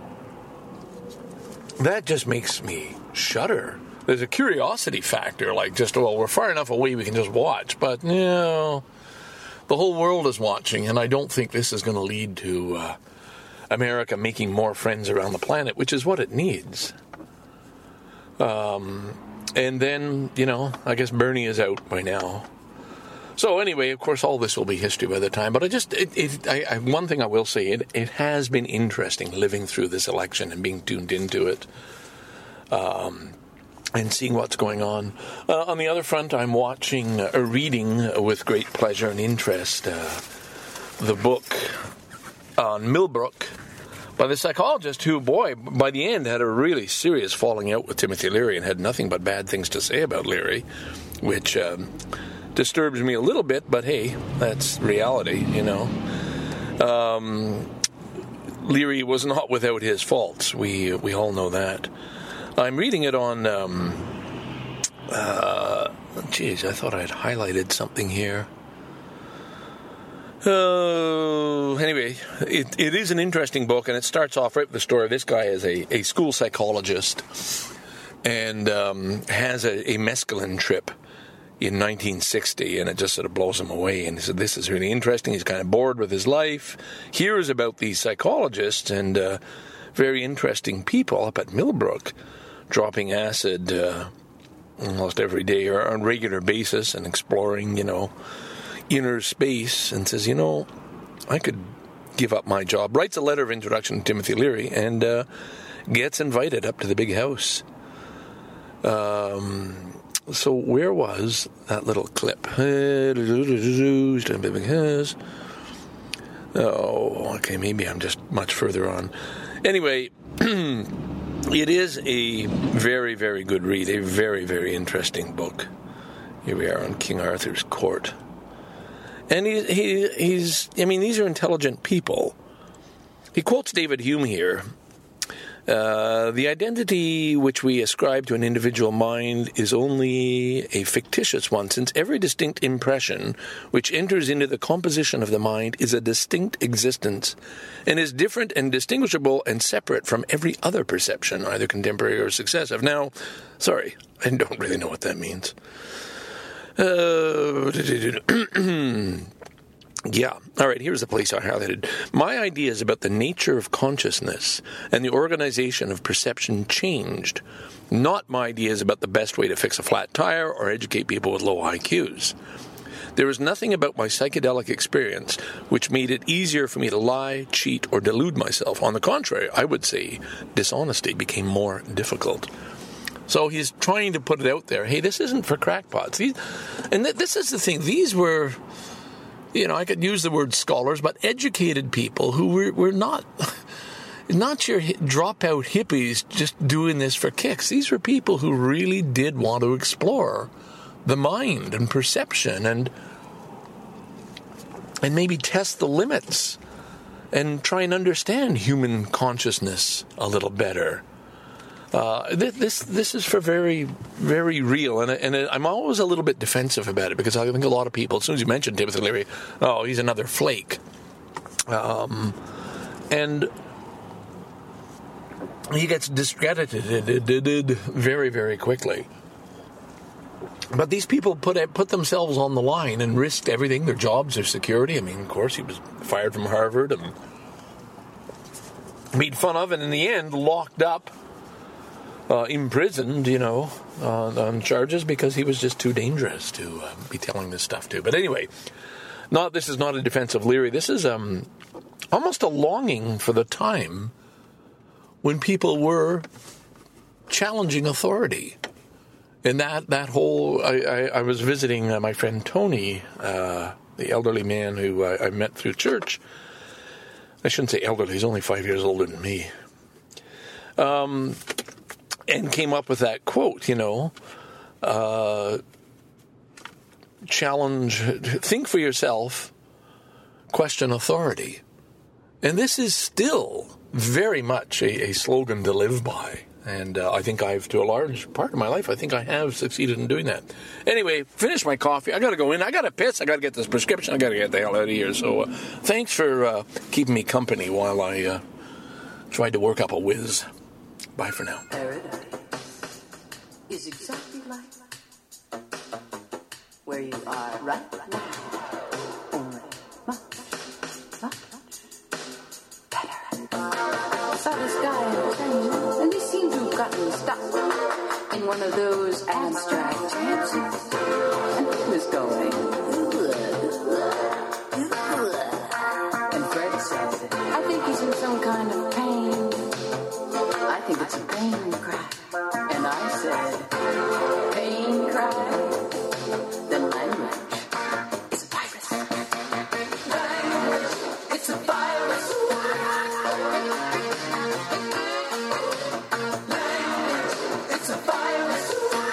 That just makes me shudder. There's a curiosity factor, we're far enough away we can just watch, but, the whole world is watching, and I don't think this is going to lead to America making more friends around the planet, which is what it needs. And then, I guess Bernie is out by now. So anyway, of course, all this will be history by the time. But one thing I will say, it has been interesting living through this election and being tuned into it. And seeing what's going on. On the other front, I'm reading with great pleasure and interest the book on Millbrook by the psychologist who, boy, by the end had a really serious falling out with Timothy Leary and had nothing but bad things to say about Leary, which disturbs me a little bit, but hey, that's reality, Leary was not without his faults. We all know that. I'm reading it on, I thought I had highlighted something here. Anyway, it is an interesting book, and it starts off right with the story. This guy is a school psychologist and has a mescaline trip in 1960, and it just sort of blows him away. And he said, this is really interesting. He's kind of bored with his life. Hears about these psychologists and very interesting people up at Millbrook dropping acid almost every day or on a regular basis and exploring, inner space, and says, I could give up my job. Writes a letter of introduction to Timothy Leary and gets invited up to the big house. So where was that little clip? Oh, okay, maybe I'm just much further on. Anyway, it is a very, very good read, a very, very interesting book. Here we are on King Arthur's court. And he's these are intelligent people. He quotes David Hume here. The identity which we ascribe to an individual mind is only a fictitious one, since every distinct impression which enters into the composition of the mind is a distinct existence, and is different and distinguishable and separate from every other perception, either contemporary or successive. Now, sorry, I don't really know what that means. Yeah. All right, here's the place I highlighted. My ideas about the nature of consciousness and the organization of perception changed, not my ideas about the best way to fix a flat tire or educate people with low IQs. There was nothing about my psychedelic experience which made it easier for me to lie, cheat, or delude myself. On the contrary, I would say dishonesty became more difficult. So he's trying to put it out there. Hey, this isn't for crackpots. This is the thing. These were... I could use the word scholars, but educated people who were not your dropout hippies just doing this for kicks. These were people who really did want to explore the mind and perception and maybe test the limits and try and understand human consciousness a little better. This is for very, very real, and I'm always a little bit defensive about it because I think a lot of people, as soon as you mention Timothy Leary, oh, he's another flake, and he gets discredited very, very quickly. But these people put themselves on the line and risked everything, their jobs, their security. I mean, of course, he was fired from Harvard and made fun of, and in the end, locked up. Imprisoned, on charges because he was just too dangerous to be telling this stuff to. But anyway, this is not a defense of Leary. This is almost a longing for the time when people were challenging authority. And that whole... I was visiting my friend Tony, the elderly man who I met through church. I shouldn't say elderly, he's only 5 years older than me. And came up with that quote, challenge, think for yourself, question authority. And this is still very much a slogan to live by. And I think to a large part of my life, I think I have succeeded in doing that. Anyway, finish my coffee. I got to go in. I got to piss. I got to get this prescription. I got to get the hell out of here. So thanks for keeping me company while I tried to work up a whiz. Bye for now. Paradise is exactly like where you are right now. Only much better. Saw this guy in a train, and he seemed to have gotten stuck in one of those abstract dances. And he was going, and Fred said, I think he's in some kind of pain. I think it's a pain cry. And I said, pain cry? Then language is a virus. Language, it's a virus. Language, it's a virus.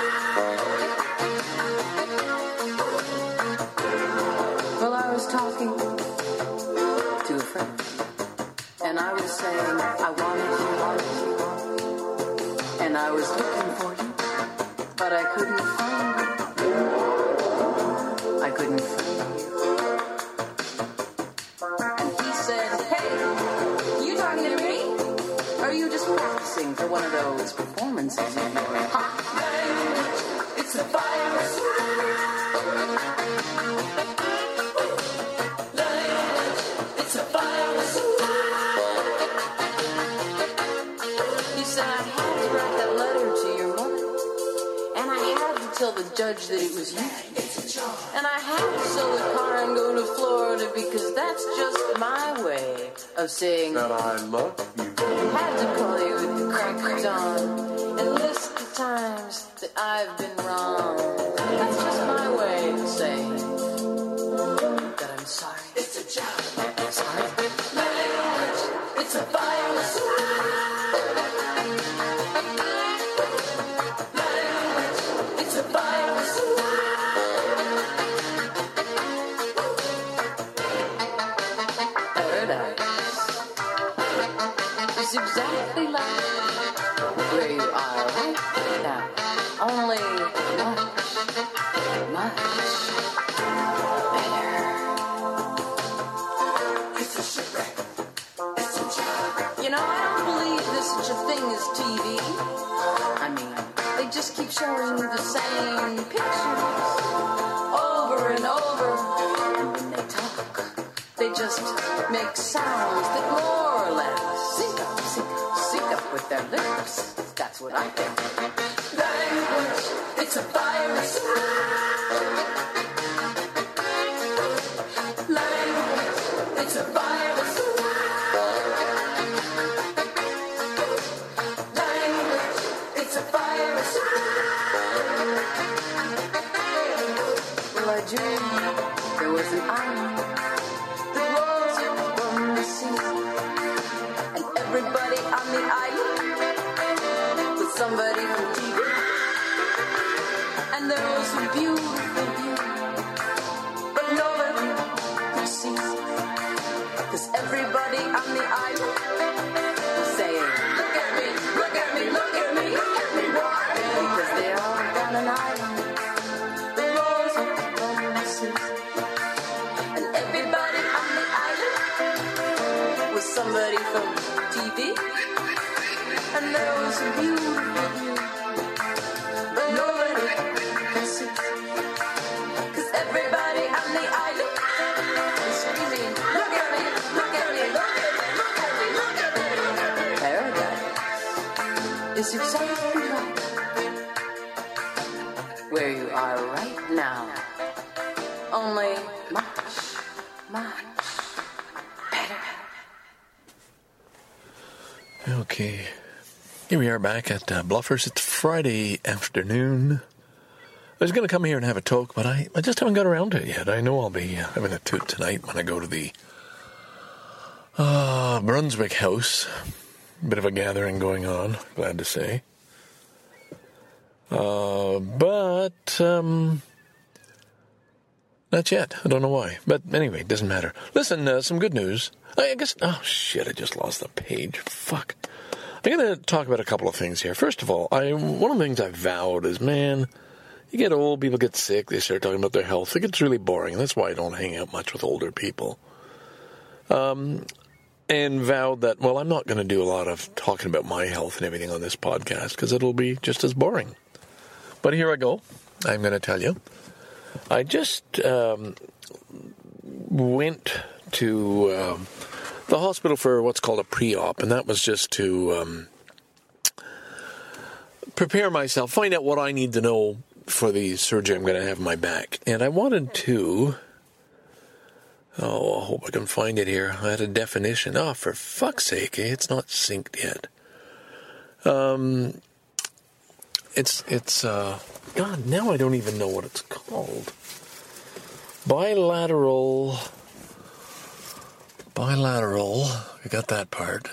Well, I was talking to a friend, and I was saying I wanted you. And I was looking for you, but I couldn't find you. I couldn't find you. And he said, hey, you talking to me? Or are you just practicing for one of those performances of yours? It's a virus. tell the judge that it was you. And I had to sell the car and go to Florida because that's just my way of saying that I love you. Had to call you at the crack of dawn and list the times that I've been wrong. That's just my way of saying that I'm sorry. It's a job. Sorry. Language. It's a virus. Language. It's a virus. Paradise is exactly like where you are right now. Only much, much better. It's a shipwreck. It's a job. You know, I don't believe there's such a thing as TV. I mean, they just keep showing the same pictures over and over. And when they talk, they just make sounds that more or less sync up with their lips. That's what I think. Language, it's a virus. Language, it's a virus. Language, it's a virus. Well, I dreamed there was an island that rose up from the sea, and everybody on the island was somebody from TV. And there was a beautiful view, but nobody could see, 'cause everybody on the island was saying, look at me, look at me, look at me, look at me, why? Because they all on an island that rose up from the sea, and everybody on the island was somebody from TV. And there was a beautiful view, but nobody could see, 'cause everybody on the island was screaming, look at me, look at me, look at me, look at me, look at me. Paradise is exactly right where you are right now. Only much, much better. Okay. Here we are back at Bluffers. It's Friday afternoon. I was going to come here and have a talk, but I just haven't got around to it yet. I know I'll be having a toot tonight when I go to the Brunswick House. A bit of a gathering going on, glad to say. But not yet. I don't know why. But anyway, it doesn't matter. Listen, some good news. I guess... Oh, shit, I just lost the page. Fuck. I'm going to talk about a couple of things here. First of all, one of the things I vowed is, man, you get old, people get sick, they start talking about their health. It gets really boring. That's why I don't hang out much with older people. And vowed that, well, I'm not going to do a lot of talking about my health and everything on this podcast because it'll be just as boring. But here I go. I'm going to tell you. I just went to the hospital for what's called a pre-op, and that was just to prepare myself, find out what I need to know for the surgery I'm going to have in my back. And I wanted to... Oh, I hope I can find it here. I had a definition. Oh, for fuck's sake, it's not synced yet. It's God, now I don't even know what it's called. Bilateral, I got that part.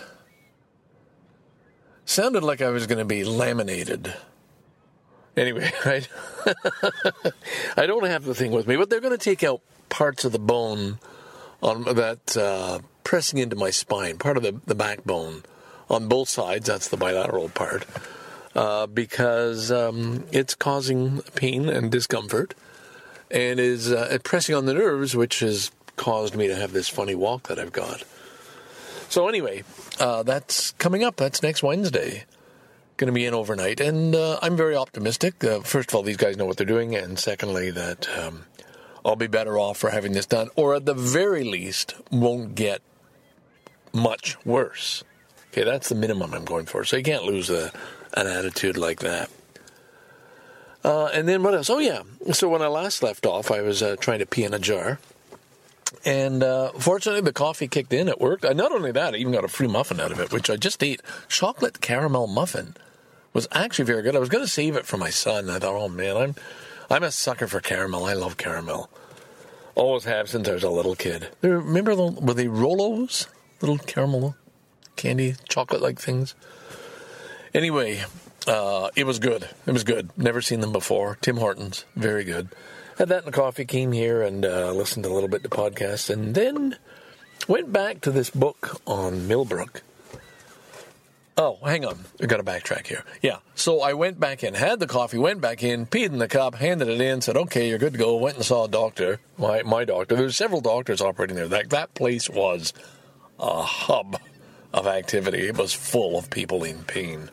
Sounded like I was going to be laminated. Anyway, I don't have the thing with me, but they're going to take out parts of the bone on that pressing into my spine, part of the backbone on both sides. That's the bilateral part, because it's causing pain and discomfort, and is pressing on the nerves, which has caused me to have this funny walk that I've got. So anyway, that's coming up. That's next Wednesday. Going to be in overnight, and I'm very optimistic. First of all, these guys know what they're doing, and secondly, that I'll be better off for having this done, or at the very least, won't get much worse. Okay, that's the minimum I'm going for, so you can't lose an attitude like that. And then what else? Oh, yeah. So when I last left off, I was trying to pee in a jar. And fortunately, the coffee kicked in. It worked. Not only that, I even got a free muffin out of it, which I just ate. Chocolate caramel muffin was actually very good. I was going to save it for my son. I thought, oh, man, I'm a sucker for caramel. I love caramel. Always have since I was a little kid. Remember, were they Rolos? Little caramel candy, chocolate-like things? Anyway, it was good. It was good. Never seen them before. Tim Hortons. Very good. Had that in the coffee, came here and listened a little bit to podcasts, and then went back to this book on Millbrook. Oh, hang on. I've got to backtrack here. Yeah, so I went back in, had the coffee, went back in, peed in the cup, handed it in, said, okay, you're good to go. Went and saw a doctor, my doctor. There's several doctors operating there. That place was a hub of activity. It was full of people in pain.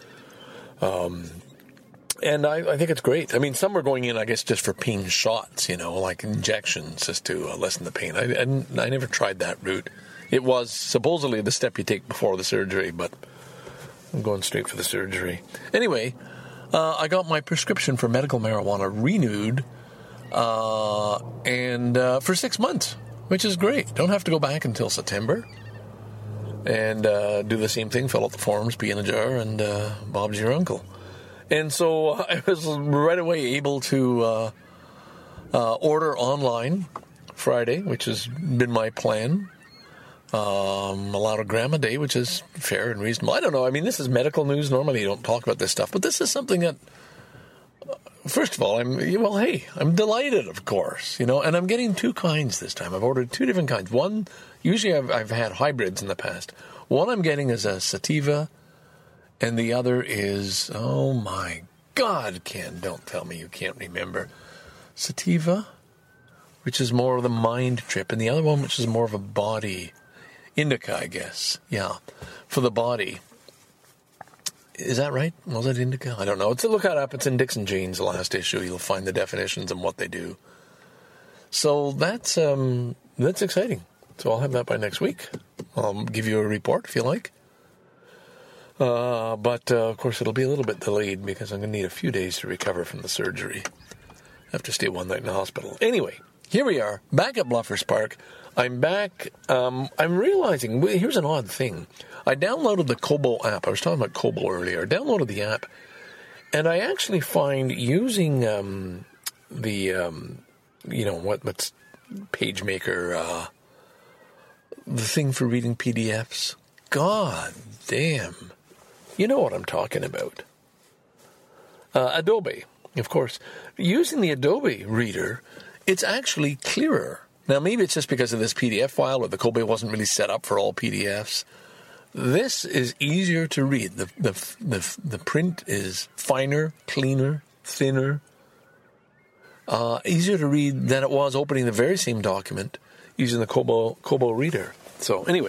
And I think it's great. I mean, some were going in, I guess, just for pain shots, like injections, just to lessen the pain. I never tried that route. It was supposedly the step you take before the surgery, but I'm going straight for the surgery. Anyway, I got my prescription for medical marijuana renewed, and for 6 months, which is great. Don't have to go back until September. And do the same thing, fill out the forms, pee in a jar, and Bob's your uncle. And so I was right away able to order online Friday, which has been my plan. Allowed a gram a day, which is fair and reasonable. I don't know. I mean, this is medical news. Normally you don't talk about this stuff, but this is something that, first of all, I'm delighted, of course, and I'm getting two kinds this time. I've ordered two different kinds. One, usually I've had hybrids in the past. One I'm getting is a sativa, and the other is, oh my God, Ken, don't tell me you can't remember. Sativa, which is more of the mind trip, and the other one, which is more of a body, indica, I guess. Yeah, for the body. Is that right? Was it indica? I don't know. Look it up. It's in Dixon Jeans, the last issue. You'll find the definitions and what they do. So that's exciting. So I'll have that by next week. I'll give you a report if you like. But of course, it'll be a little bit delayed because I'm going to need a few days to recover from the surgery. I have to stay one night in the hospital. Anyway, here we are, back at Bluffers Park. I'm back. I'm realizing, here's an odd thing. I downloaded the Kobo app. I was talking about Kobo earlier. I downloaded the app, and I actually find using what's PageMaker, the thing for reading PDFs. God damn. You know what I'm talking about. Adobe, of course. Using the Adobe Reader, it's actually clearer. Now, maybe it's just because of this PDF file, or the Kobo wasn't really set up for all PDFs. This is easier to read. The print is finer, cleaner, thinner, easier to read than it was opening the very same document using the Kobo Reader. So, anyway,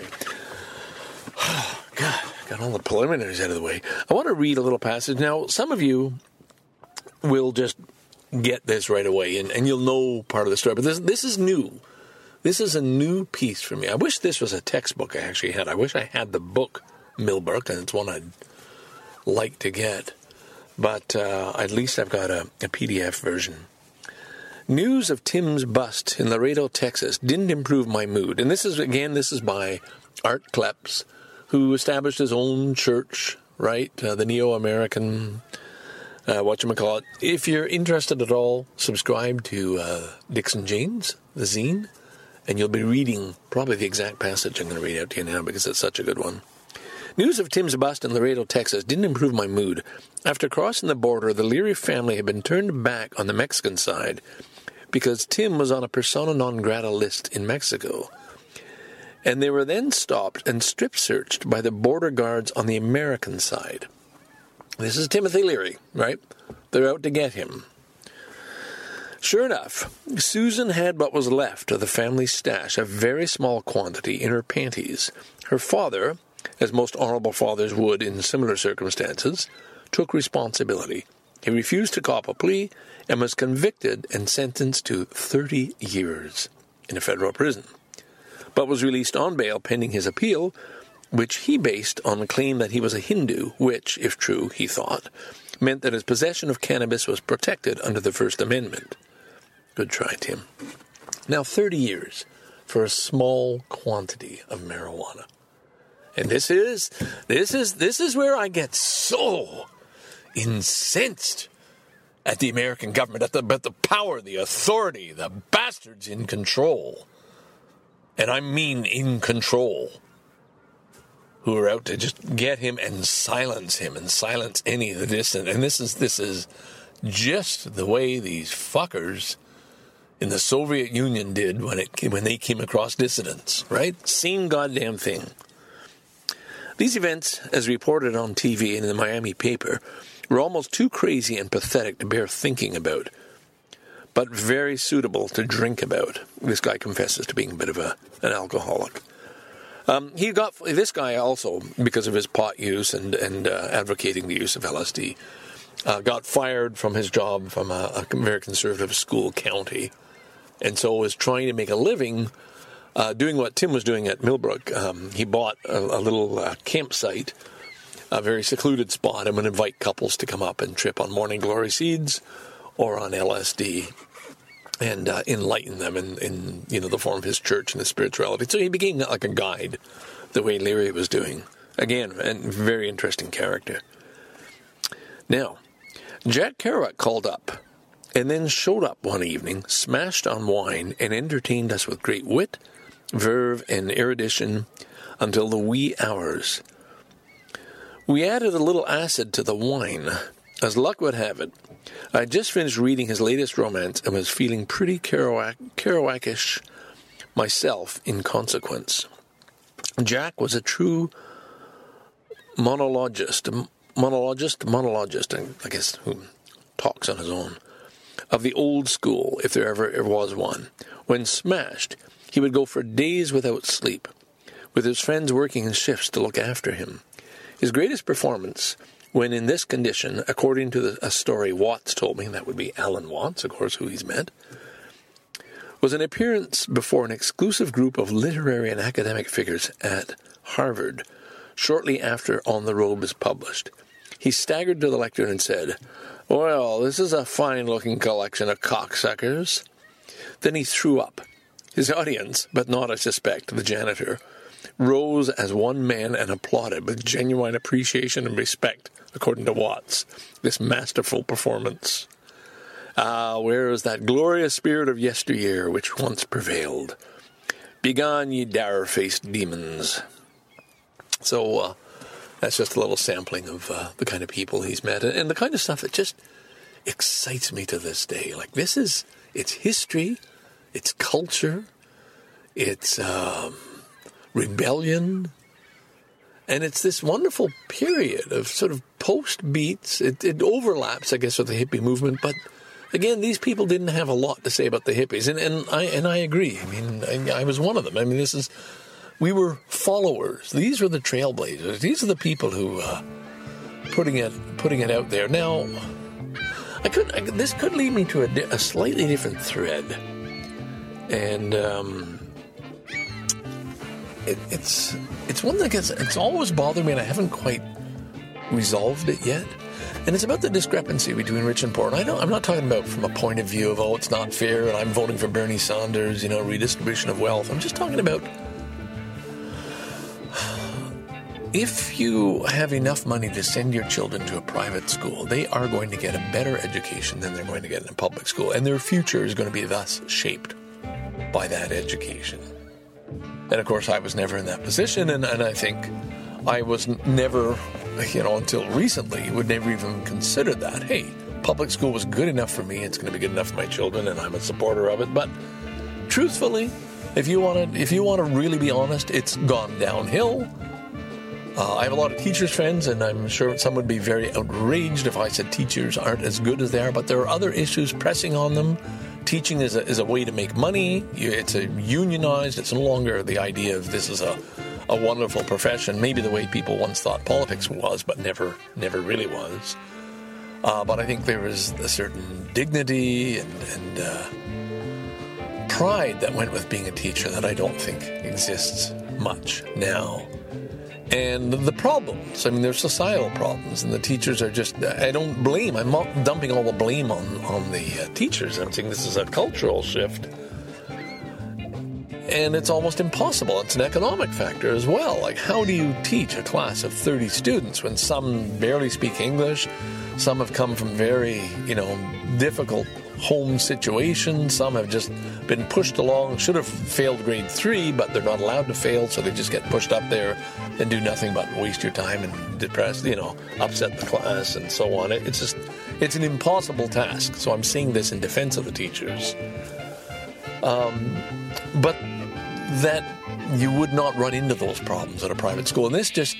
God, got all the preliminaries out of the way. I want to read a little passage. Now, some of you will just get this right away, and you'll know part of the story. But this is new. This is a new piece for me. I wish this was a textbook I actually had. I wish I had the book Millbrook, and it's one I'd like to get. But at least I've got a PDF version. News of Tim's bust in Laredo, Texas didn't improve my mood. And this is by Art Kleps, who established his own church, right? The Neo-American, whatchamacallit. If you're interested at all, subscribe to Dixon Jeans, the zine, and you'll be reading probably the exact passage I'm going to read out to you now because it's such a good one. News of Tim's bust in Laredo, Texas didn't improve my mood. After crossing the border, the Leary family had been turned back on the Mexican side because Tim was on a persona non grata list in Mexico. And they were then stopped and strip-searched by the border guards on the American side. This is Timothy Leary, right? They're out to get him. Sure enough, Susan had what was left of the family stash, a very small quantity, in her panties. Her father, as most honorable fathers would in similar circumstances, took responsibility. He refused to cop a plea and was convicted and sentenced to 30 years in a federal prison, but was released on bail pending his appeal, which he based on the claim that he was a Hindu, which, if true, he thought, meant that his possession of cannabis was protected under the First Amendment. Good try, Tim. Now, 30 years for a small quantity of marijuana. And this is where I get so incensed at the American government, at the power, the authority, the bastards in control. And I mean in control. Who are out to just get him and silence any of the dissident. And this is just the way these fuckers in the Soviet Union did when they came across dissidents, right? Same goddamn thing. These events, as reported on TV and in the Miami paper, were almost too crazy and pathetic to bear thinking about, but very suitable to drink about. This guy confesses to being a bit of an alcoholic. This guy also, because of his pot use and advocating the use of LSD, got fired from his job from a very conservative school county, and so was trying to make a living doing what Tim was doing at Millbrook. He bought a little campsite, a very secluded spot, and would invite couples to come up and trip on Morning Glory seeds or on LSD. And enlighten them in the form of his church and his spirituality. So he became like a guide, the way Leary was doing. Again, a very interesting character. Now, Jack Kerouac called up and then showed up one evening, smashed on wine, and entertained us with great wit, verve, and erudition until the wee hours. We added a little acid to the wine. As luck would have it, I had just finished reading his latest romance and was feeling pretty Kerouacish myself in consequence. Jack was a true monologist, I guess, who talks on his own, of the old school, if there ever was one. When smashed, he would go for days without sleep, with his friends working in shifts to look after him. His greatest performance, when in this condition, according to a story Watts told me, that would be Alan Watts, of course, who he's met, was an appearance before an exclusive group of literary and academic figures at Harvard, shortly after On the Robe was published. He staggered to the lectern and said, "Well, this is a fine-looking collection of cocksuckers." Then he threw up. His audience, but not, I suspect, the janitor, rose as one man and applauded with genuine appreciation and respect, according to Watts, this masterful performance. Ah, where is that glorious spirit of yesteryear which once prevailed? Begone, ye dour-faced demons. So that's just a little sampling of the kind of people he's met and the kind of stuff that just excites me to this day. Like, it's history, it's culture, it's rebellion, and it's this wonderful period of sort of post-beats. It overlaps, I guess, with the hippie movement, but again, these people didn't have a lot to say about the hippies, and I agree. I mean, I was one of them. I mean, we were followers. These were the trailblazers. These are the people who putting it out there. Now, this could lead me to a slightly different thread, and it's one that it's always bothered me, and I haven't quite resolved it yet. And it's about the discrepancy between rich and poor. And I'm not talking about from a point of view of, it's not fair, and I'm voting for Bernie Sanders, redistribution of wealth. I'm just talking about if you have enough money to send your children to a private school, they are going to get a better education than they're going to get in a public school. And their future is going to be thus shaped by that education. And of course, I was never in that position, and I think I was never, until recently, would never even consider that. Hey, public school was good enough for me, it's going to be good enough for my children, and I'm a supporter of it. But truthfully, if you want to really be honest, it's gone downhill. I have a lot of teachers' friends, and I'm sure some would be very outraged if I said teachers aren't as good as they are, but there are other issues pressing on them. Teaching is a way to make money. It's unionized. It's no longer the idea of this is a wonderful profession, maybe the way people once thought politics was, but never really was. But I think there is a certain dignity and pride that went with being a teacher that I don't think exists much now. And the problems, I mean, there's societal problems, and the teachers are just, I don't blame, I'm not dumping all the blame on the teachers. I'm saying this is a cultural shift. And it's almost impossible. It's an economic factor as well. Like, how do you teach a class of 30 students when some barely speak English, some have come from very, difficult home situations, some have just been pushed along, should have failed grade 3, but they're not allowed to fail, so they just get pushed up there and do nothing but waste your time and depress, upset the class and so on. It's an impossible task. So I'm saying this in defense of the teachers. But that you would not run into those problems at a private school. And this just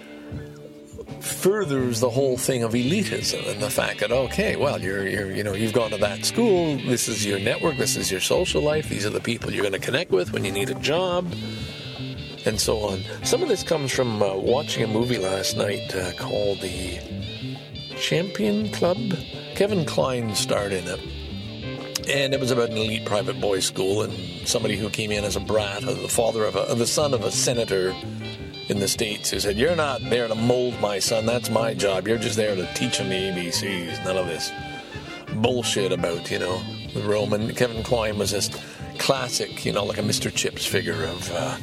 furthers the whole thing of elitism and the fact that, okay, well, you've gone to that school, this is your network, this is your social life, these are the people you're going to connect with when you need a job, and so on. Some of this comes from watching a movie last night called The Champion Club. Kevin Kline starred in it. And it was about an elite private boys' school and somebody who came in as a brat, the son of a senator in the States, who said, "You're not there to mold my son, that's my job. You're just there to teach him the ABCs. None of this bullshit about, the Roman." Kevin Kline was this classic, like a Mr. Chips figure of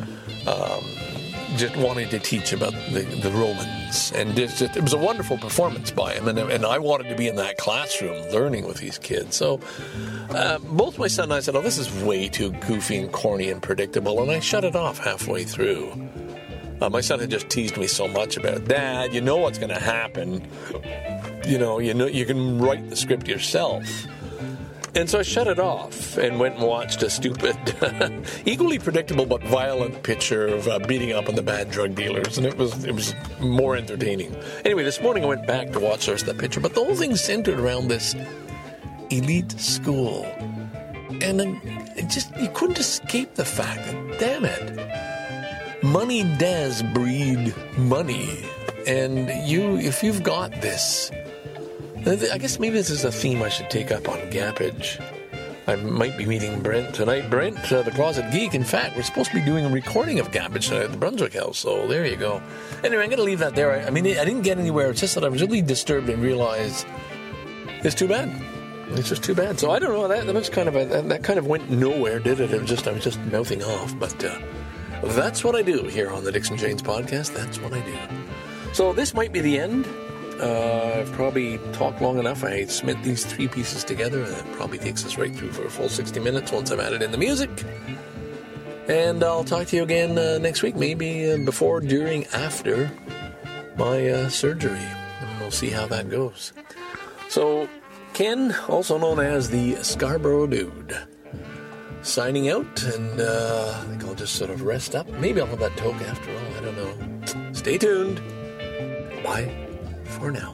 just wanting to teach about the Romans. And it was a wonderful performance by him. And I wanted to be in that classroom learning with these kids. So both my son and I said, "Oh, this is way too goofy and corny and predictable." And I shut it off halfway through. My son had just teased me so much about, "Dad, you know what's going to happen. You can write the script yourself." And so I shut it off and went and watched a stupid, equally predictable but violent picture of beating up on the bad drug dealers, and it was more entertaining. Anyway, this morning I went back to watch the rest of that picture, but the whole thing centered around this elite school, and you couldn't escape the fact that, damn it, money does breed money, and if you've got this. I guess maybe this is a theme I should take up on Gappage. I might be meeting Brent tonight. Brent, the Closet Geek. In fact, we're supposed to be doing a recording of Gappage tonight at the Brunswick House, so there you go. Anyway, I'm going to leave that there. I didn't get anywhere. It's just that I was really disturbed and realized it's too bad. It's just too bad. So I don't know. That was that kind of went nowhere, did it? I was just mouthing off. But that's what I do here on the Dixon Janes podcast. That's what I do. So this might be the end. I've probably talked long enough. I cement these 3 pieces together, and that probably takes us right through for a full 60 minutes once I've added in the music. And I'll talk to you again next week, maybe before, during, after my surgery. And we'll see how that goes. So, Ken, also known as the Scarborough Dude, signing out, and I think I'll just sort of rest up. Maybe I'll have that toke after all. I don't know. Stay tuned. Bye. For now.